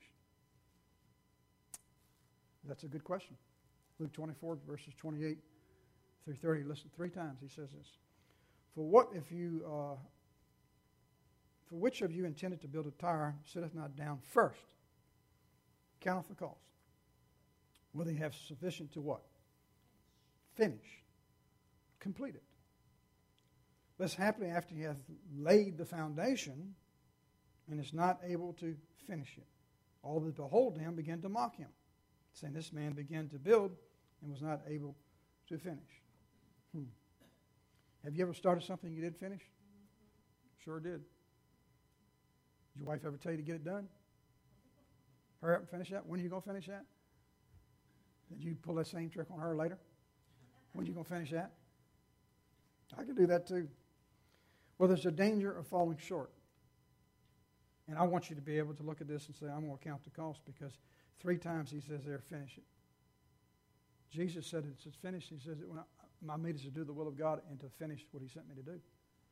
That's a good question. Luke twenty-four, verses twenty-eight through thirty. Listen, three times he says this. For what if you, uh, for which of you intended to build a tower, sitteth not down first, counteth the cost, whether he have sufficient to what? Finish. Complete it. Lest happily after he hath laid the foundation, and is not able to finish it, all that behold him begin to mock him, saying, this man began to build and was not able to finish. Hmm. Have you ever started something you did finish? Sure did. Did your wife ever tell you to get it done? Hurry up and finish that. When are you going to finish that? Did you pull that same trick on her later? When are you going to finish that? I could do that too. Well, there's a danger of falling short. And I want you to be able to look at this and say, I'm going to count the cost, because three times he says there, finish it. Jesus said it's finished. He says it when I, my meat is to do the will of God and to finish what he sent me to do.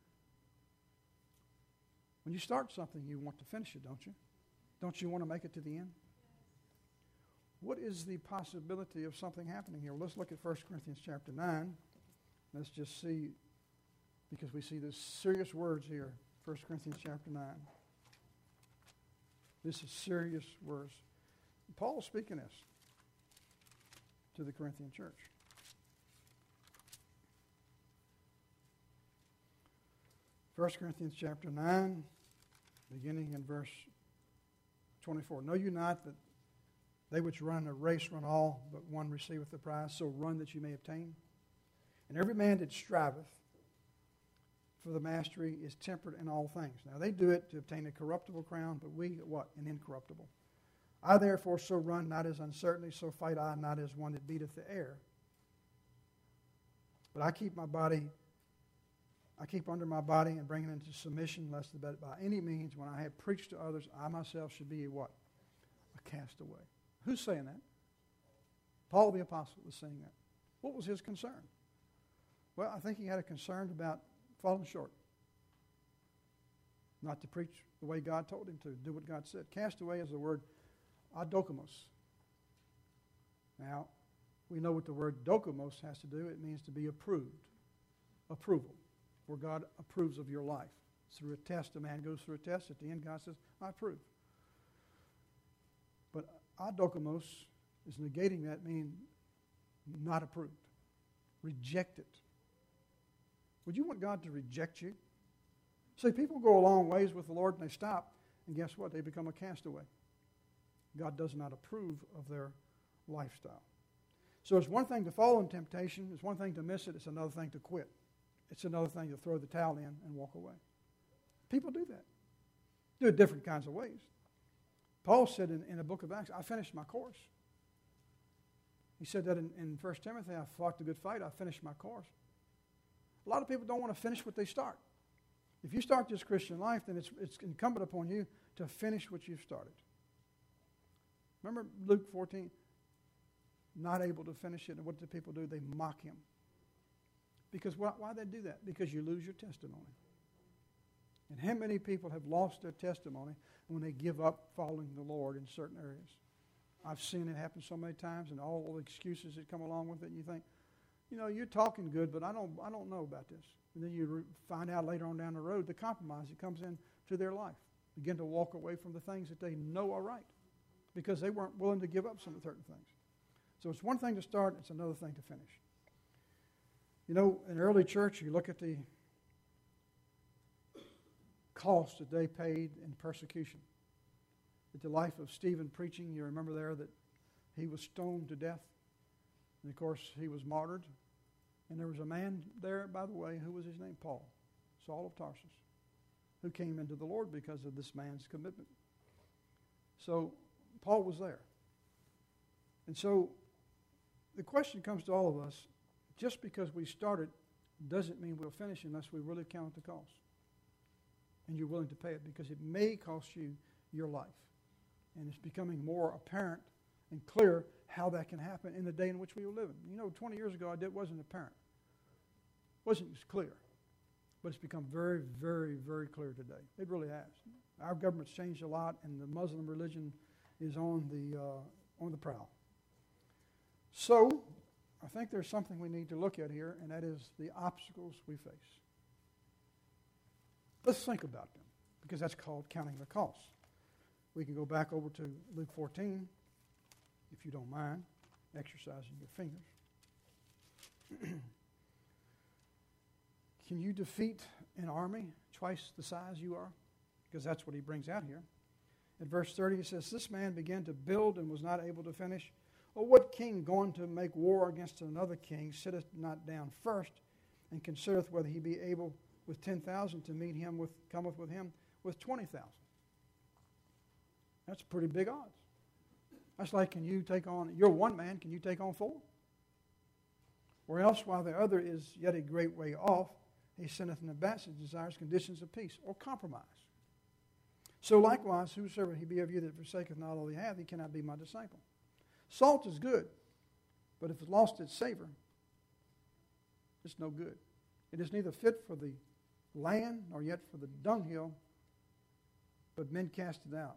When you start something, you want to finish it, don't you? Don't you want to make it to the end? What is the possibility of something happening here? Well, let's look at First Corinthians chapter nine. Let's just see, because we see this serious words here. First Corinthians chapter nine. This is serious words. Paul's speaking this to the Corinthian church. First Corinthians chapter nine, beginning in verse twenty-four. Know you not that they which run a race run all, but one receiveth the prize, so run that you may obtain. And every man that striveth for the mastery is temperate in all things. Now they do it to obtain a corruptible crown, but we, what? An incorruptible. I therefore so run, not as uncertainly, so fight I, not as one that beateth the air. But I keep my body, I keep under my body and bring it into submission, lest that by any means, when I have preached to others, I myself should be a what? A castaway. Who's saying that? Paul the apostle was saying that. What was his concern? Well, I think he had a concern about falling short. Not to preach the way God told him to, do what God said. Castaway is the word adokimos. Now, we know what the word dokimos has to do. It means to be approved. Approval. where God approves of your life. Through a test, a man goes through a test. At the end, God says, I approve. But adokimos is negating that, meaning not approved. Rejected. Would you want God to reject you? See, people go a long ways with the Lord and they stop, and guess what? They become a castaway. God does not approve of their lifestyle. So it's one thing to fall in temptation. It's one thing to miss it. It's another thing to quit. It's another thing to throw the towel in and walk away. People do that. Do it different kinds of ways. Paul said in, in the book of Acts, I finished my course. He said that in, in First Timothy, I fought the good fight. I finished my course. A lot of people don't want to finish what they start. If you start this Christian life, then it's, it's incumbent upon you to finish what you've started. Remember Luke fourteen? Not able to finish it. And what do people do? They mock him. Because why, why they do that? Because you lose your testimony. And how many people have lost their testimony when they give up following the Lord in certain areas? I've seen it happen so many times, and all the excuses that come along with it, and you think, you know, you're talking good, but I don't I don't know about this. And then you re- find out later on down the road the compromise that comes into their life. Begin to walk away from the things that they know are right because they weren't willing to give up some certain things. So it's one thing to start, it's another thing to finish. You know, in early church, you look at the cost that they paid in persecution. At the life of Stephen preaching, you remember there that he was stoned to death. And of course, he was martyred. And there was a man there, by the way, who was his name? Paul, Saul of Tarsus, who came into the Lord because of this man's commitment. So Paul was there. And so the question comes to all of us, just because we started doesn't mean we'll finish unless we really count the cost. And you're willing to pay it, because it may cost you your life. And it's becoming more apparent and clear how that can happen in the day in which we were living. You know, twenty years ago, it wasn't apparent. It wasn't as clear. But it's become very, very, very clear today. It really has. Our government's changed a lot, and the Muslim religion is on the uh, on the prowl. So, I think there's something we need to look at here, and that is the obstacles we face. Let's think about them, because that's called counting the cost. We can go back over to Luke fourteen, if you don't mind, exercising your fingers. Can you defeat an army twice the size you are? Because that's what he brings out here. At verse thirty, he says, this man began to build and was not able to finish. Or what king going to make war against another king sitteth not down first, and considereth whether he be able with ten thousand to meet him with cometh with him with twenty thousand? That's pretty big odds. That's like, can you take on, you're one man, can you take on four? Or else, while the other is yet a great way off, he sendeth an ambassador, desires conditions of peace, or compromise. So likewise, whosoever he be of you that forsaketh not all he hath, he cannot be my disciple. Salt is good, but if it lost its savor, it's no good. It is neither fit for the land, nor yet for the dunghill, but men cast it out.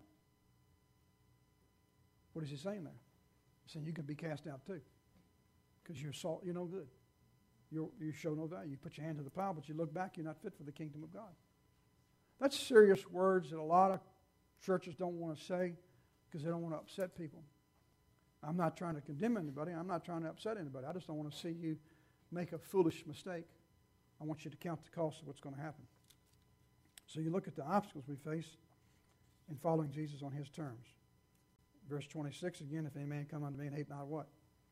What is he saying there? He's saying you can be cast out too, because you're salt, you're no good. You're, you show no value. You put your hand to the plow, but you look back, you're not fit for the kingdom of God. That's serious words that a lot of churches don't want to say because they don't want to upset people. I'm not trying to condemn anybody. I'm not trying to upset anybody. I just don't want to see you make a foolish mistake. I want you to count the cost of what's going to happen. So you look at the obstacles we face in following Jesus on his terms. Verse twenty-six again, if any man come unto me and hate not what?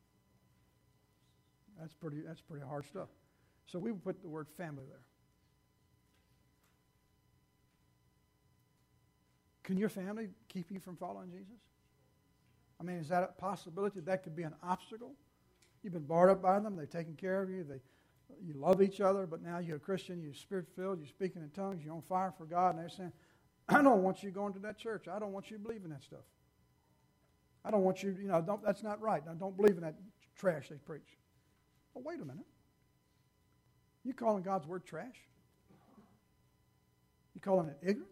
That's pretty, that's pretty hard stuff. So we would put the word family there. Can your family keep you from following Jesus? I mean, is that a possibility? That could be an obstacle. You've been brought up by them. They've taken care of you. They, you love each other, but now you're a Christian. You're spirit-filled. You're speaking in tongues. You're on fire for God. And they're saying, I don't want you going to that church. I don't want you believing that stuff. I don't want you, you know, don't, that's not right. I don't believe in that trash they preach. Well, wait a minute. You calling God's word trash? You calling it ignorant?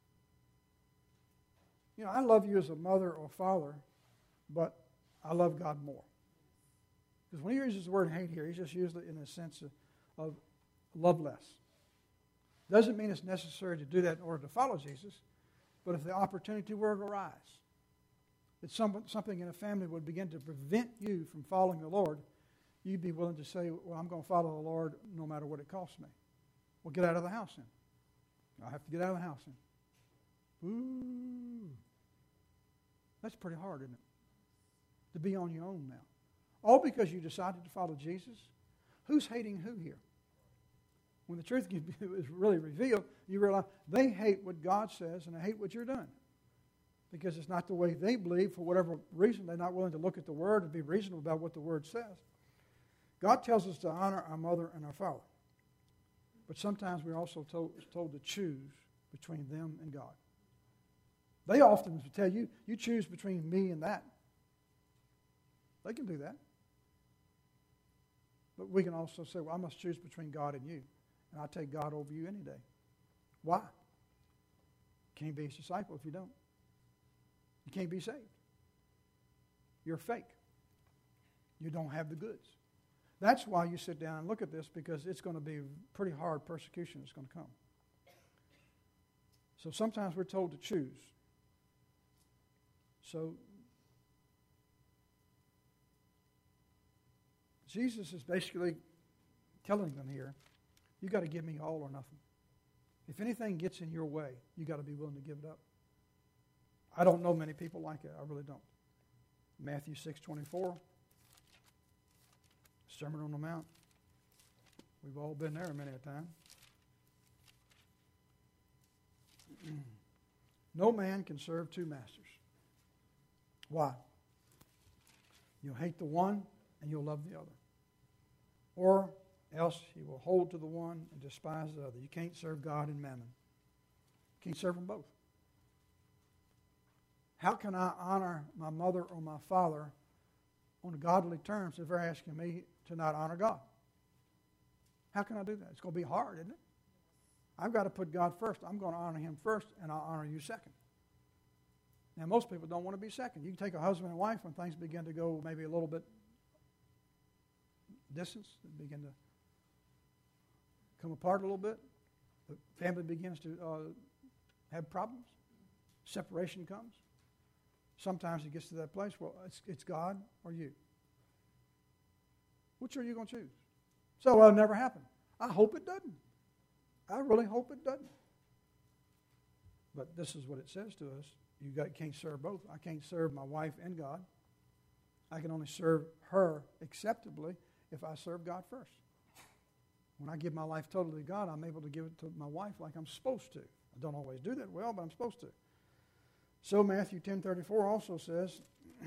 You know, I love you as a mother or father, but I love God more. Because when he uses the word hate here, he's just used it in a sense of, of love less. Doesn't mean it's necessary to do that in order to follow Jesus, but if the opportunity were to arise, that some, something in a family would begin to prevent you from following the Lord, you'd be willing to say, well, I'm going to follow the Lord no matter what it costs me. Well, get out of the house then. I have to get out of the house then. Ooh. That's pretty hard, isn't it? To be on your own now. All because you decided to follow Jesus. Who's hating who here? When the truth is really revealed, you realize they hate what God says and they hate what you're doing. Because it's not the way they believe. For whatever reason, they're not willing to look at the Word and be reasonable about what the Word says. God tells us to honor our mother and our father. But sometimes we're also told, told to choose between them and God. They often tell you, you choose between me and that. They can do that. But we can also say, well, I must choose between God and you. And I take God over you any day. Why? You can't be his disciple if you don't. You can't be saved. You're fake. You don't have the goods. That's why you sit down and look at this, because it's going to be pretty hard persecution that's going to come. So sometimes we're told to choose. So Jesus is basically telling them here, you got to give me all or nothing. If anything gets in your way, you got to be willing to give it up. I don't know many people like it. I really don't. Matthew six twenty-four, Sermon on the Mount. We've all been there many a time. No man can serve two masters. Why? You'll hate the one and you'll love the other. Or else he will hold to the one and despise the other. You can't serve God and mammon. You can't serve them both. How can I honor my mother or my father on godly terms if they're asking me to not honor God? How can I do that? It's going to be hard, isn't it? I've got to put God first. I'm going to honor him first, and I'll honor you second. Now, most people don't want to be second. You can take a husband and wife when things begin to go maybe a little bit distance, begin to come apart a little bit. The family begins to uh, have problems. Separation comes. Sometimes it gets to that place, well, it's, it's God or you. Which are you going to choose? So it'll never happen. I hope it doesn't. I really hope it doesn't. But this is what it says to us. You got, can't serve both. I can't serve my wife and God. I can only serve her acceptably if I serve God first. When I give my life totally to God, I'm able to give it to my wife like I'm supposed to. I don't always do that well, but I'm supposed to. So Matthew ten thirty-four also says,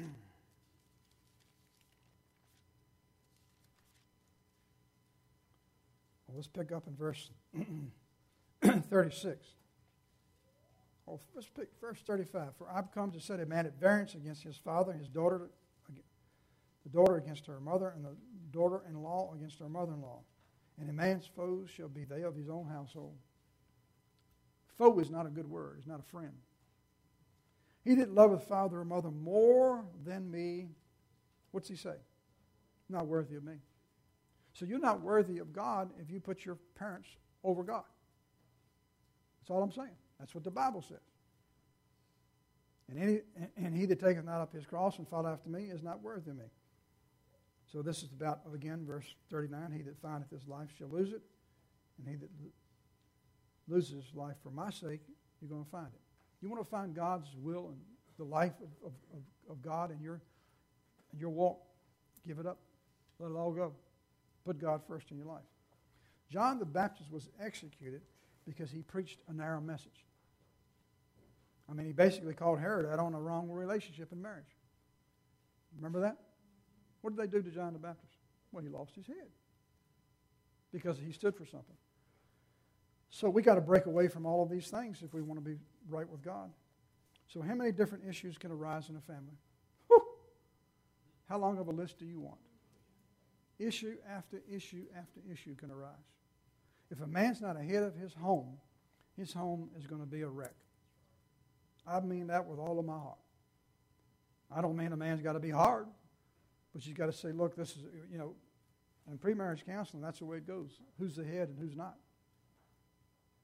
well, let's pick up in verse thirty-six. Well, let's pick verse thirty-five. For I've come to set a man at variance against his father, his daughter, the daughter against her mother, and the daughter-in-law against her mother-in-law. And a man's foes shall be they of his own household. Foe is not a good word. It's not a friend. He that loveth father or mother more than me, what's he say? Not worthy of me. So you're not worthy of God if you put your parents over God. That's all I'm saying. That's what the Bible says. And, any, and he that taketh not up his cross and follow after me is not worthy of me. So this is about, again, verse thirty-nine, he that findeth his life shall lose it, and he that loses his life for my sake, you're going to find it. You want to find God's will and the life of, of, of, of God in your, in your walk, give it up. Let it all go. Put God first in your life. John the Baptist was executed because he preached a narrow message. I mean, he basically called Herod out on a wrong relationship in marriage. Remember that? What did they do to John the Baptist? Well, he lost his head because he stood for something. So we got to break away from all of these things if we want to be right with God. So how many different issues can arise in a family? Whew. How long of a list do you want? Issue after issue after issue can arise. If a man's not ahead of his home, his home is going to be a wreck. I mean that with all of my heart. I don't mean a man's got to be hard, but you've got to say, look, this is, you know, in pre-marriage counseling, that's the way it goes. Who's the head and who's not?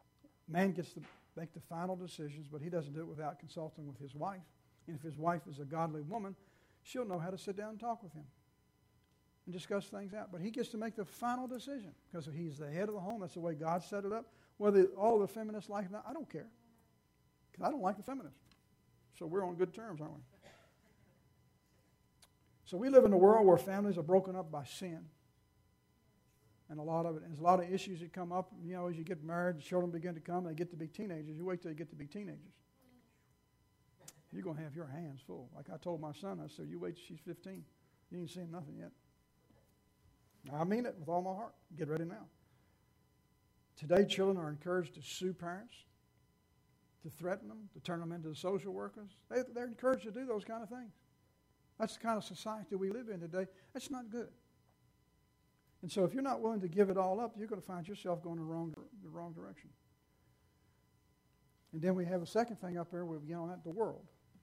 Man gets to make the final decisions, but he doesn't do it without consulting with his wife. And if his wife is a godly woman, she'll know how to sit down and talk with him and discuss things out. But he gets to make the final decision because he's the head of the home. That's the way God set it up. Whether all the feminists like it or not, I don't care. Because I don't like the feminists. So we're on good terms, aren't we? So we live in a world where families are broken up by sin. And a lot of it, there's a lot of issues that come up. You know, as you get married, children begin to come, they get to be teenagers. You wait till they get to be teenagers. You're going to have your hands full. Like I told my son, I said, you wait till she's fifteen. You ain't seen nothing yet. I mean it with all my heart. Get ready now. Today, children are encouraged to sue parents, to threaten them, to turn them into social workers. They, they're encouraged to do those kind of things. That's the kind of society we live in today. That's not good. And so if you're not willing to give it all up, you're going to find yourself going the wrong, the wrong direction. And then we have a second thing up there, we begin on that, the world.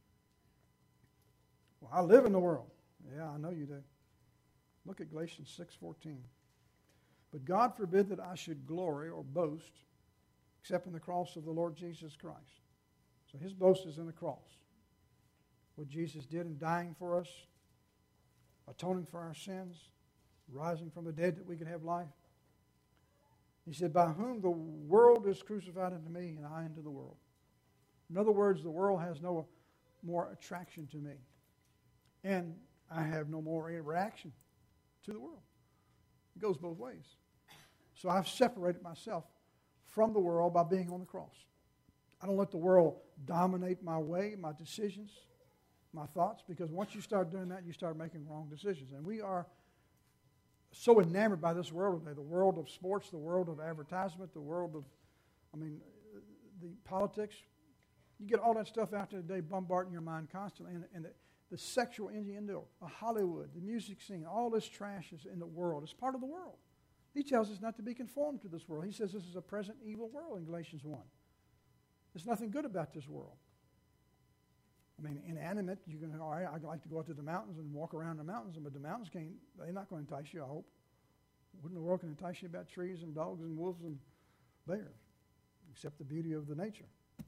Well, I live in the world. Yeah, I know you do. Look at Galatians six fourteen. But God forbid that I should glory or boast except in the cross of the Lord Jesus Christ. So his boast is in the cross. What Jesus did in dying for us, atoning for our sins, rising from the dead that we could have life. He said, by whom the world is crucified unto me and I unto the world. In other words, the world has no more attraction to me. And I have no more reaction to the world. It goes both ways. So I've separated myself from the world by being on the cross. I don't let the world dominate my way, my decisions, my thoughts, because once you start doing that, you start making wrong decisions. And we are so enamored by this world today, the world of sports, the world of advertisement, the world of, I mean, the politics. You get all that stuff out there today bombarding your mind constantly. And, and the, the sexual innuendo, Hollywood, the music scene, all this trash is in the world. It's part of the world. He tells us not to be conformed to this world. He says this is a present evil world in Galatians one. There's nothing good about this world. I mean, inanimate, you can, all right, I'd like to go out to the mountains and walk around the mountains, but the mountains can't, they're not going to entice you, I hope. Wouldn't the world can entice you about trees and dogs and wolves and bears, except the beauty of the nature.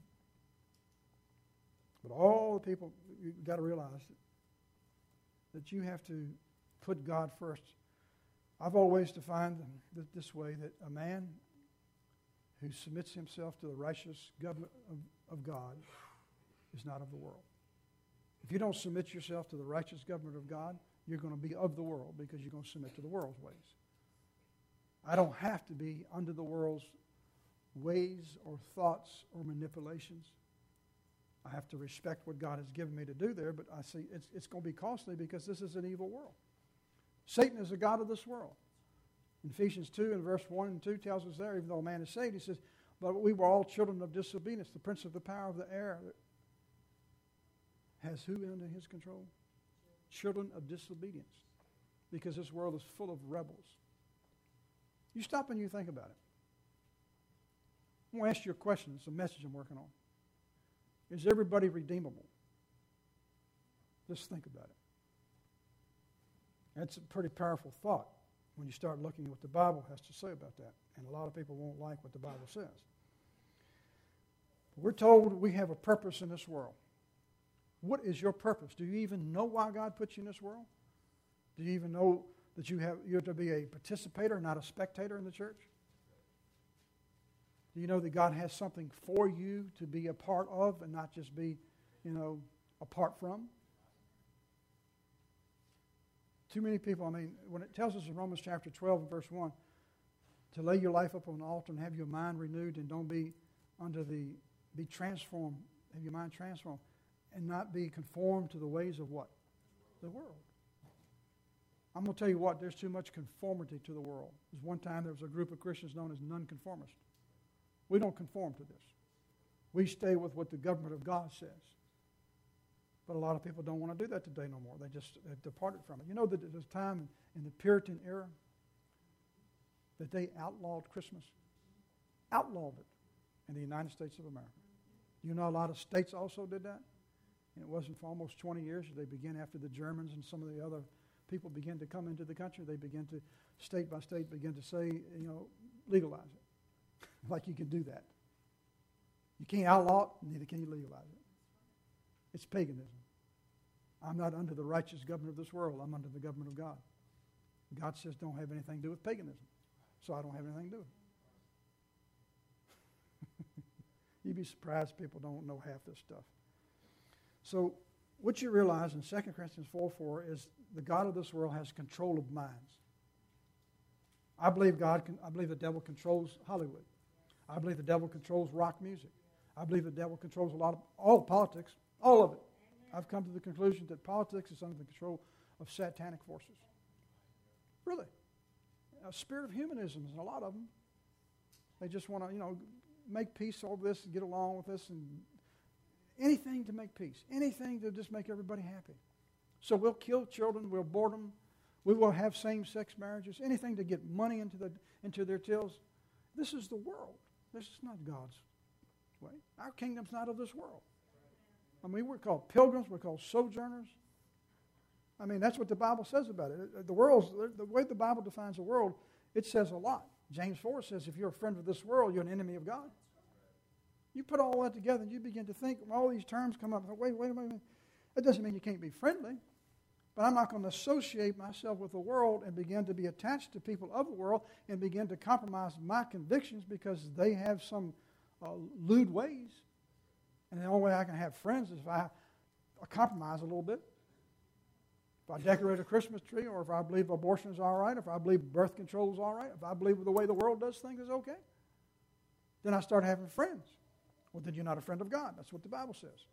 But all the people, you've got to realize that, that you have to put God first. I've always defined it this way, that a man who submits himself to the righteous government of, of God is not of the world. If you don't submit yourself to the righteous government of God, you're going to be of the world because you're going to submit to the world's ways. I don't have to be under the world's ways or thoughts or manipulations. I have to respect what God has given me to do there, but I see it's, it's going to be costly because this is an evil world. Satan is the god of this world. In Ephesians two and verse one and two tells us there, even though a man is saved, he says, but we were all children of disobedience. The prince of the power of the air has who under his control? Children of disobedience. Because this world is full of rebels. You stop and you think about it. I'm going to ask you a question. It's a message I'm working on. Is everybody redeemable? Just think about it. That's a pretty powerful thought when you start looking at what the Bible has to say about that. And a lot of people won't like what the Bible says. We're told we have a purpose in this world. What is your purpose? Do you even know why God put you in this world? Do you even know that you have you're to be a participator, not a spectator in the church? Do you know that God has something for you to be a part of and not just be, you know, apart from? Too many people, I mean, when it tells us in Romans chapter twelve and verse one, to lay your life up on an altar and have your mind renewed and don't be under the, be transformed, have your mind transformed, and not be conformed to the ways of what? The world. I'm going to tell you what, there's too much conformity to the world. There's one time there was a group of Christians known as nonconformists. We don't conform to this. We stay with what the government of God says. But a lot of people don't want to do that today no more. They just have departed from it. You know that there was a time in the Puritan era that they outlawed Christmas? Outlawed it in the United States of America. You know a lot of states also did that? And it wasn't for almost twenty years. They began after the Germans and some of the other people began to come into the country. They began to, state by state, begin to say, you know, legalize it. Like you can do that. You can't outlaw it, neither can you legalize it. It's paganism. I'm not under the righteous government of this world. I'm under the government of God. God says don't have anything to do with paganism. So I don't have anything to do with it. You'd be surprised people don't know half this stuff. So what you realize in Second Corinthians four four is the God of this world has control of minds. I believe God can, I believe the devil controls Hollywood. I believe the devil controls rock music. I believe the devil controls a lot of all politics, all of it. I've come to the conclusion that politics is under the control of satanic forces. Really. A spirit of humanism is in a lot of them. They just want to, you know, make peace over this and get along with this and anything to make peace. Anything to just make everybody happy. So we'll kill children, we'll board them, we will have same-sex marriages, anything to get money into the into their tills. This is the world. This is not God's way. Our kingdom's not of this world. I mean, we're called pilgrims, we're called sojourners. I mean, that's what the Bible says about it. The world's, the way the Bible defines the world, it says a lot. James four says, if you're a friend of this world, you're an enemy of God. You put all that together and you begin to think, all these terms come up. Wait, wait a minute. That doesn't mean you can't be friendly. But I'm not going to associate myself with the world and begin to be attached to people of the world and begin to compromise my convictions because they have some uh, lewd ways. And the only way I can have friends is if I, I compromise a little bit. If I decorate a Christmas tree, or if I believe abortion is all right, if I believe birth control is all right, if I believe the way the world does things is okay, then I start having friends. Well, then you're not a friend of God. That's what the Bible says.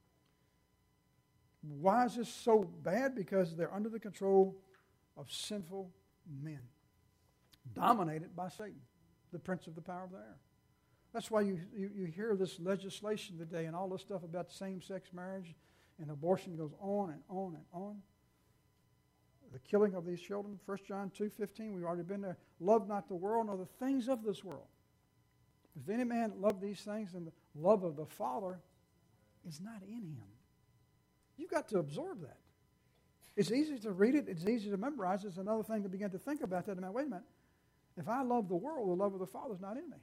Why is this so bad? Because they're under the control of sinful men, dominated by Satan, the prince of the power of the air. That's why you, you, you hear this legislation today and all this stuff about same-sex marriage and abortion goes on and on and on. The killing of these children, First John two fifteen, we've already been there. Love not the world, nor the things of this world. If any man love these things, then the love of the Father is not in him. You've got to absorb that. It's easy to read it. It's easy to memorize. It's another thing to begin to think about that. Now, wait a minute. If I love the world, the love of the Father is not in me.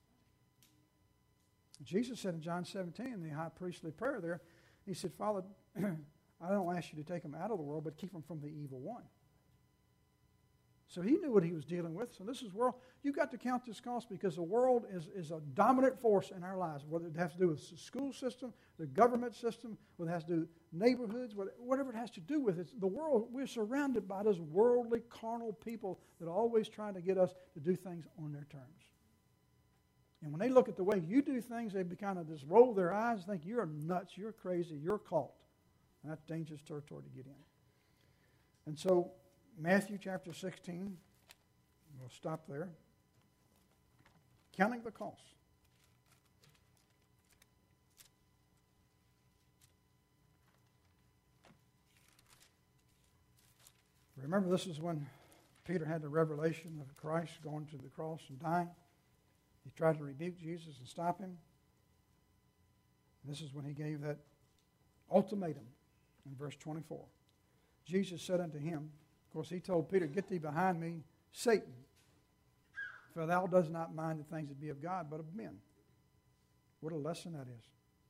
Jesus said in John seventeen, in the high priestly prayer there, he said, Father, I don't ask you to take them out of the world, but keep them from the evil one. So he knew what he was dealing with. So this is world. You've got to count this cost because the world is, is a dominant force in our lives, whether it has to do with the school system, the government system, whether it has to do with neighborhoods, whatever it has to do with. It's the world. We're surrounded by those worldly, carnal people that are always trying to get us to do things on their terms. And when they look at the way you do things, they kind of just roll their eyes and think, you're nuts, you're crazy, you're a cult. And that's dangerous territory to get in. And so, Matthew chapter sixteen, we'll stop there. Counting the cost. Remember, this is when Peter had the revelation of Christ going to the cross and dying. He tried to rebuke Jesus and stop him. And this is when he gave that ultimatum in verse twenty-four. Jesus said unto him, of course, he told Peter, get thee behind me, Satan, for thou dost not mind the things that be of God, but of men. What a lesson that is.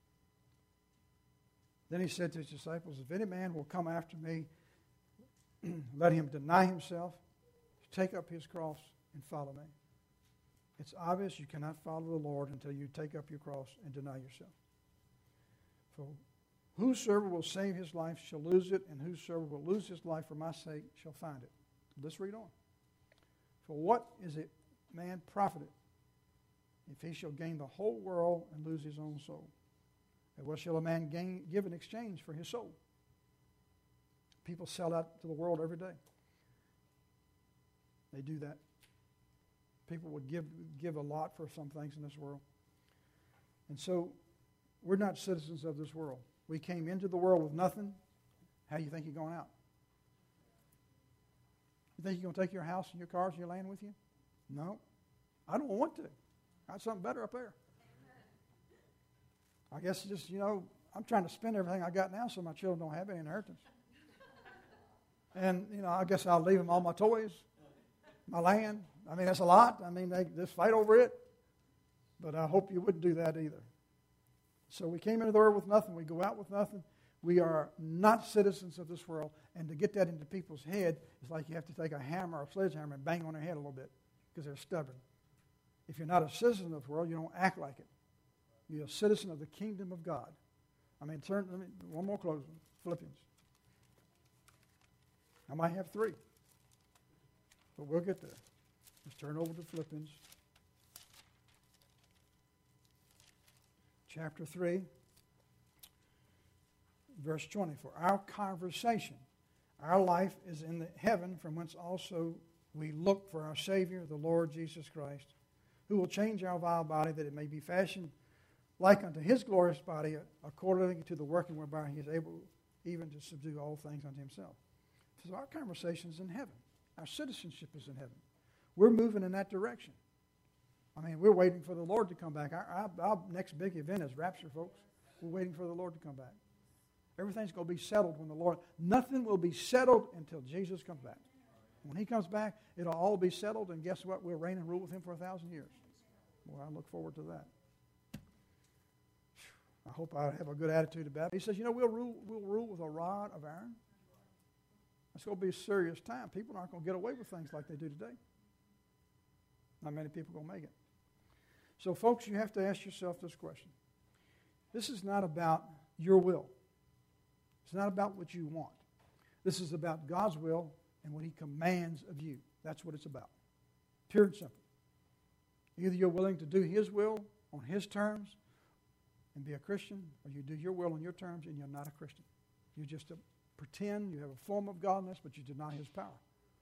Then he said to his disciples, if any man will come after me, let him deny himself, take up his cross, and follow me. It's obvious you cannot follow the Lord until you take up your cross and deny yourself. For whosoever will save his life shall lose it, and whosoever will lose his life for my sake shall find it. Let's read on. For what is it man profited if he shall gain the whole world and lose his own soul? And what shall a man gain, give in exchange for his soul? People sell out to the world every day. They do that. People would give give a lot for some things in this world. And so we're not citizens of this world. We came into the world with nothing. How do you think you're going out? You think you're going to take your house and your cars and your land with you? No. I don't want to. I got something better up there. I guess just, you know, I'm trying to spend everything I got now so my children don't have any inheritance. And, you know, I guess I'll leave them all my toys, my land. I mean, that's a lot. I mean, they just fight over it. But I hope you wouldn't do that either. So we came into the world with nothing. We go out with nothing. We are not citizens of this world. And to get that into people's head is like you have to take a hammer or a sledgehammer and bang on their head a little bit because they're stubborn. If you're not a citizen of the world, you don't act like it. You're a citizen of the kingdom of God. I mean, turn, let me, one more closing. Philippians. I might have three, but we'll get there. Let's turn over to Philippians. Chapter three, verse twenty. For our conversation, our life is in the heaven, from whence also we look for our Savior, the Lord Jesus Christ, who will change our vile body, that it may be fashioned like unto his glorious body, according to the working whereby he is able even to subdue all things unto himself. So our conversation is in heaven. Our citizenship is in heaven. We're moving in that direction. I mean, we're waiting for the Lord to come back. Our, our, our next big event is rapture, folks. We're waiting for the Lord to come back. Everything's going to be settled when the Lord... Nothing will be settled until Jesus comes back. When he comes back, it'll all be settled, and guess what? We'll reign and rule with him for a thousand years. Well, I look forward to that. I hope I have a good attitude about it. He says, you know, we'll rule, we'll rule with a rod of iron. It's going to be a serious time. People aren't going to get away with things like they do today. Not many people are going to make it. So, folks, you have to ask yourself this question. This is not about your will. It's not about what you want. This is about God's will and what he commands of you. That's what it's about. Pure and simple. Either you're willing to do his will on his terms and be a Christian, or you do your will on your terms and you're not a Christian. You just a, pretend you have a form of godliness, but you deny his power.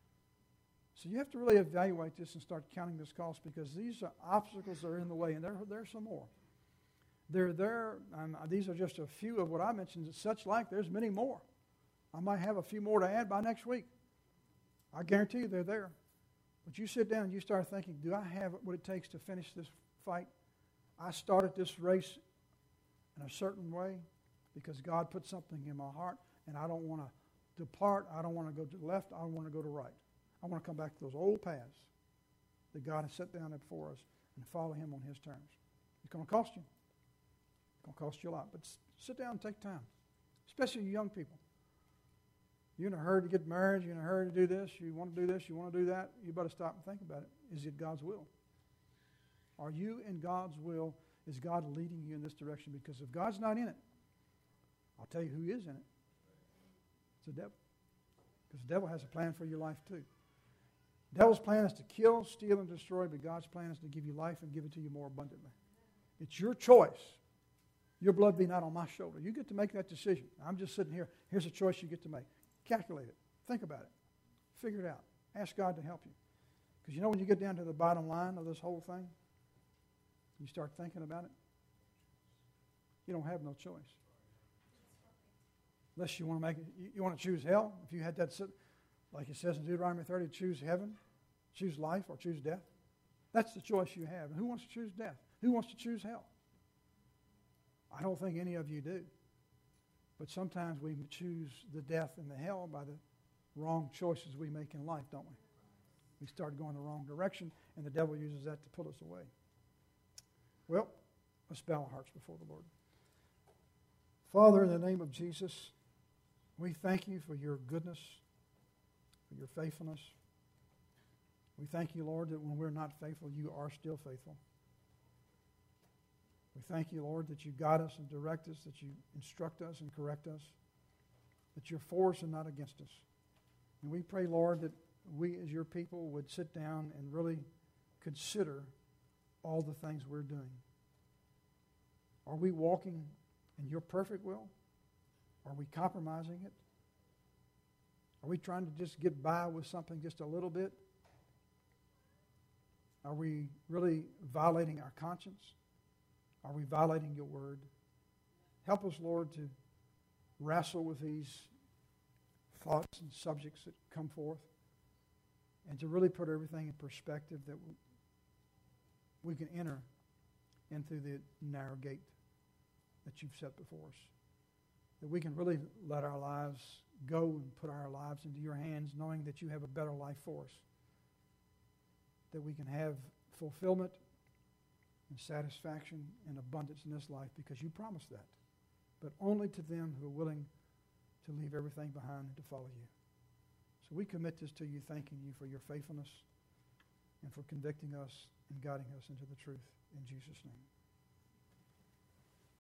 So you have to really evaluate this and start counting this cost, because these are obstacles that are in the way, and there, there are some more. They're there. Um, these are just a few of what I mentioned. Such like, there's many more. I might have a few more to add by next week. I guarantee you they're there. But you sit down and you start thinking, do I have what it takes to finish this fight? I started this race in a certain way because God put something in my heart, and I don't want to depart. I don't want to go to the left. I don't want to go to the right. I want to come back to those old paths that God has set down there before us and follow him on his terms. It's going to cost you. It's going to cost you a lot. But sit down and take time, especially you young people. You're in a hurry to get married. You're in a hurry to do this. You want to do this. You want to do that. You better stop and think about it. Is it God's will? Are you in God's will? Is God leading you in this direction? Because if God's not in it, I'll tell you who is in it. It's the devil. Because the devil has a plan for your life too. The devil's plan is to kill, steal, and destroy, but God's plan is to give you life and give it to you more abundantly. It's your choice. Your blood be not on my shoulder. You get to make that decision. I'm just sitting here. Here's a choice you get to make. Calculate it. Think about it. Figure it out. Ask God to help you. Because you know when you get down to the bottom line of this whole thing, you start thinking about it, you don't have no choice. Unless you want to make it, you, you want to choose hell. If you had that, like it says in Deuteronomy thirty, choose heaven, choose life, or choose death. That's the choice you have. And who wants to choose death? Who wants to choose hell? I don't think any of you do. But sometimes we choose the death and the hell by the wrong choices we make in life, don't we? We start going the wrong direction, and the devil uses that to pull us away. Well, let's bow our hearts before the Lord. Father, in the name of Jesus, we thank you for your goodness, for your faithfulness. We thank you, Lord, that when we're not faithful, you are still faithful. We thank you, Lord, that you guide us and direct us, that you instruct us and correct us, that you're for us and not against us. And we pray, Lord, that we as your people would sit down and really consider all the things we're doing. Are we walking in your perfect will? Are we compromising it? Are we trying to just get by with something just a little bit? Are we really violating our conscience? Are we violating your word? Help us, Lord, to wrestle with these thoughts and subjects that come forth, and to really put everything in perspective, that we can enter into the narrow gate that you've set before us. That we can really let our lives go and put our lives into your hands, knowing that you have a better life for us. That we can have fulfillment and satisfaction and abundance in this life because you promised that. But only to them who are willing to leave everything behind and to follow you. So we commit this to you, thanking you for your faithfulness and for convicting us and guiding us into the truth. In Jesus' name.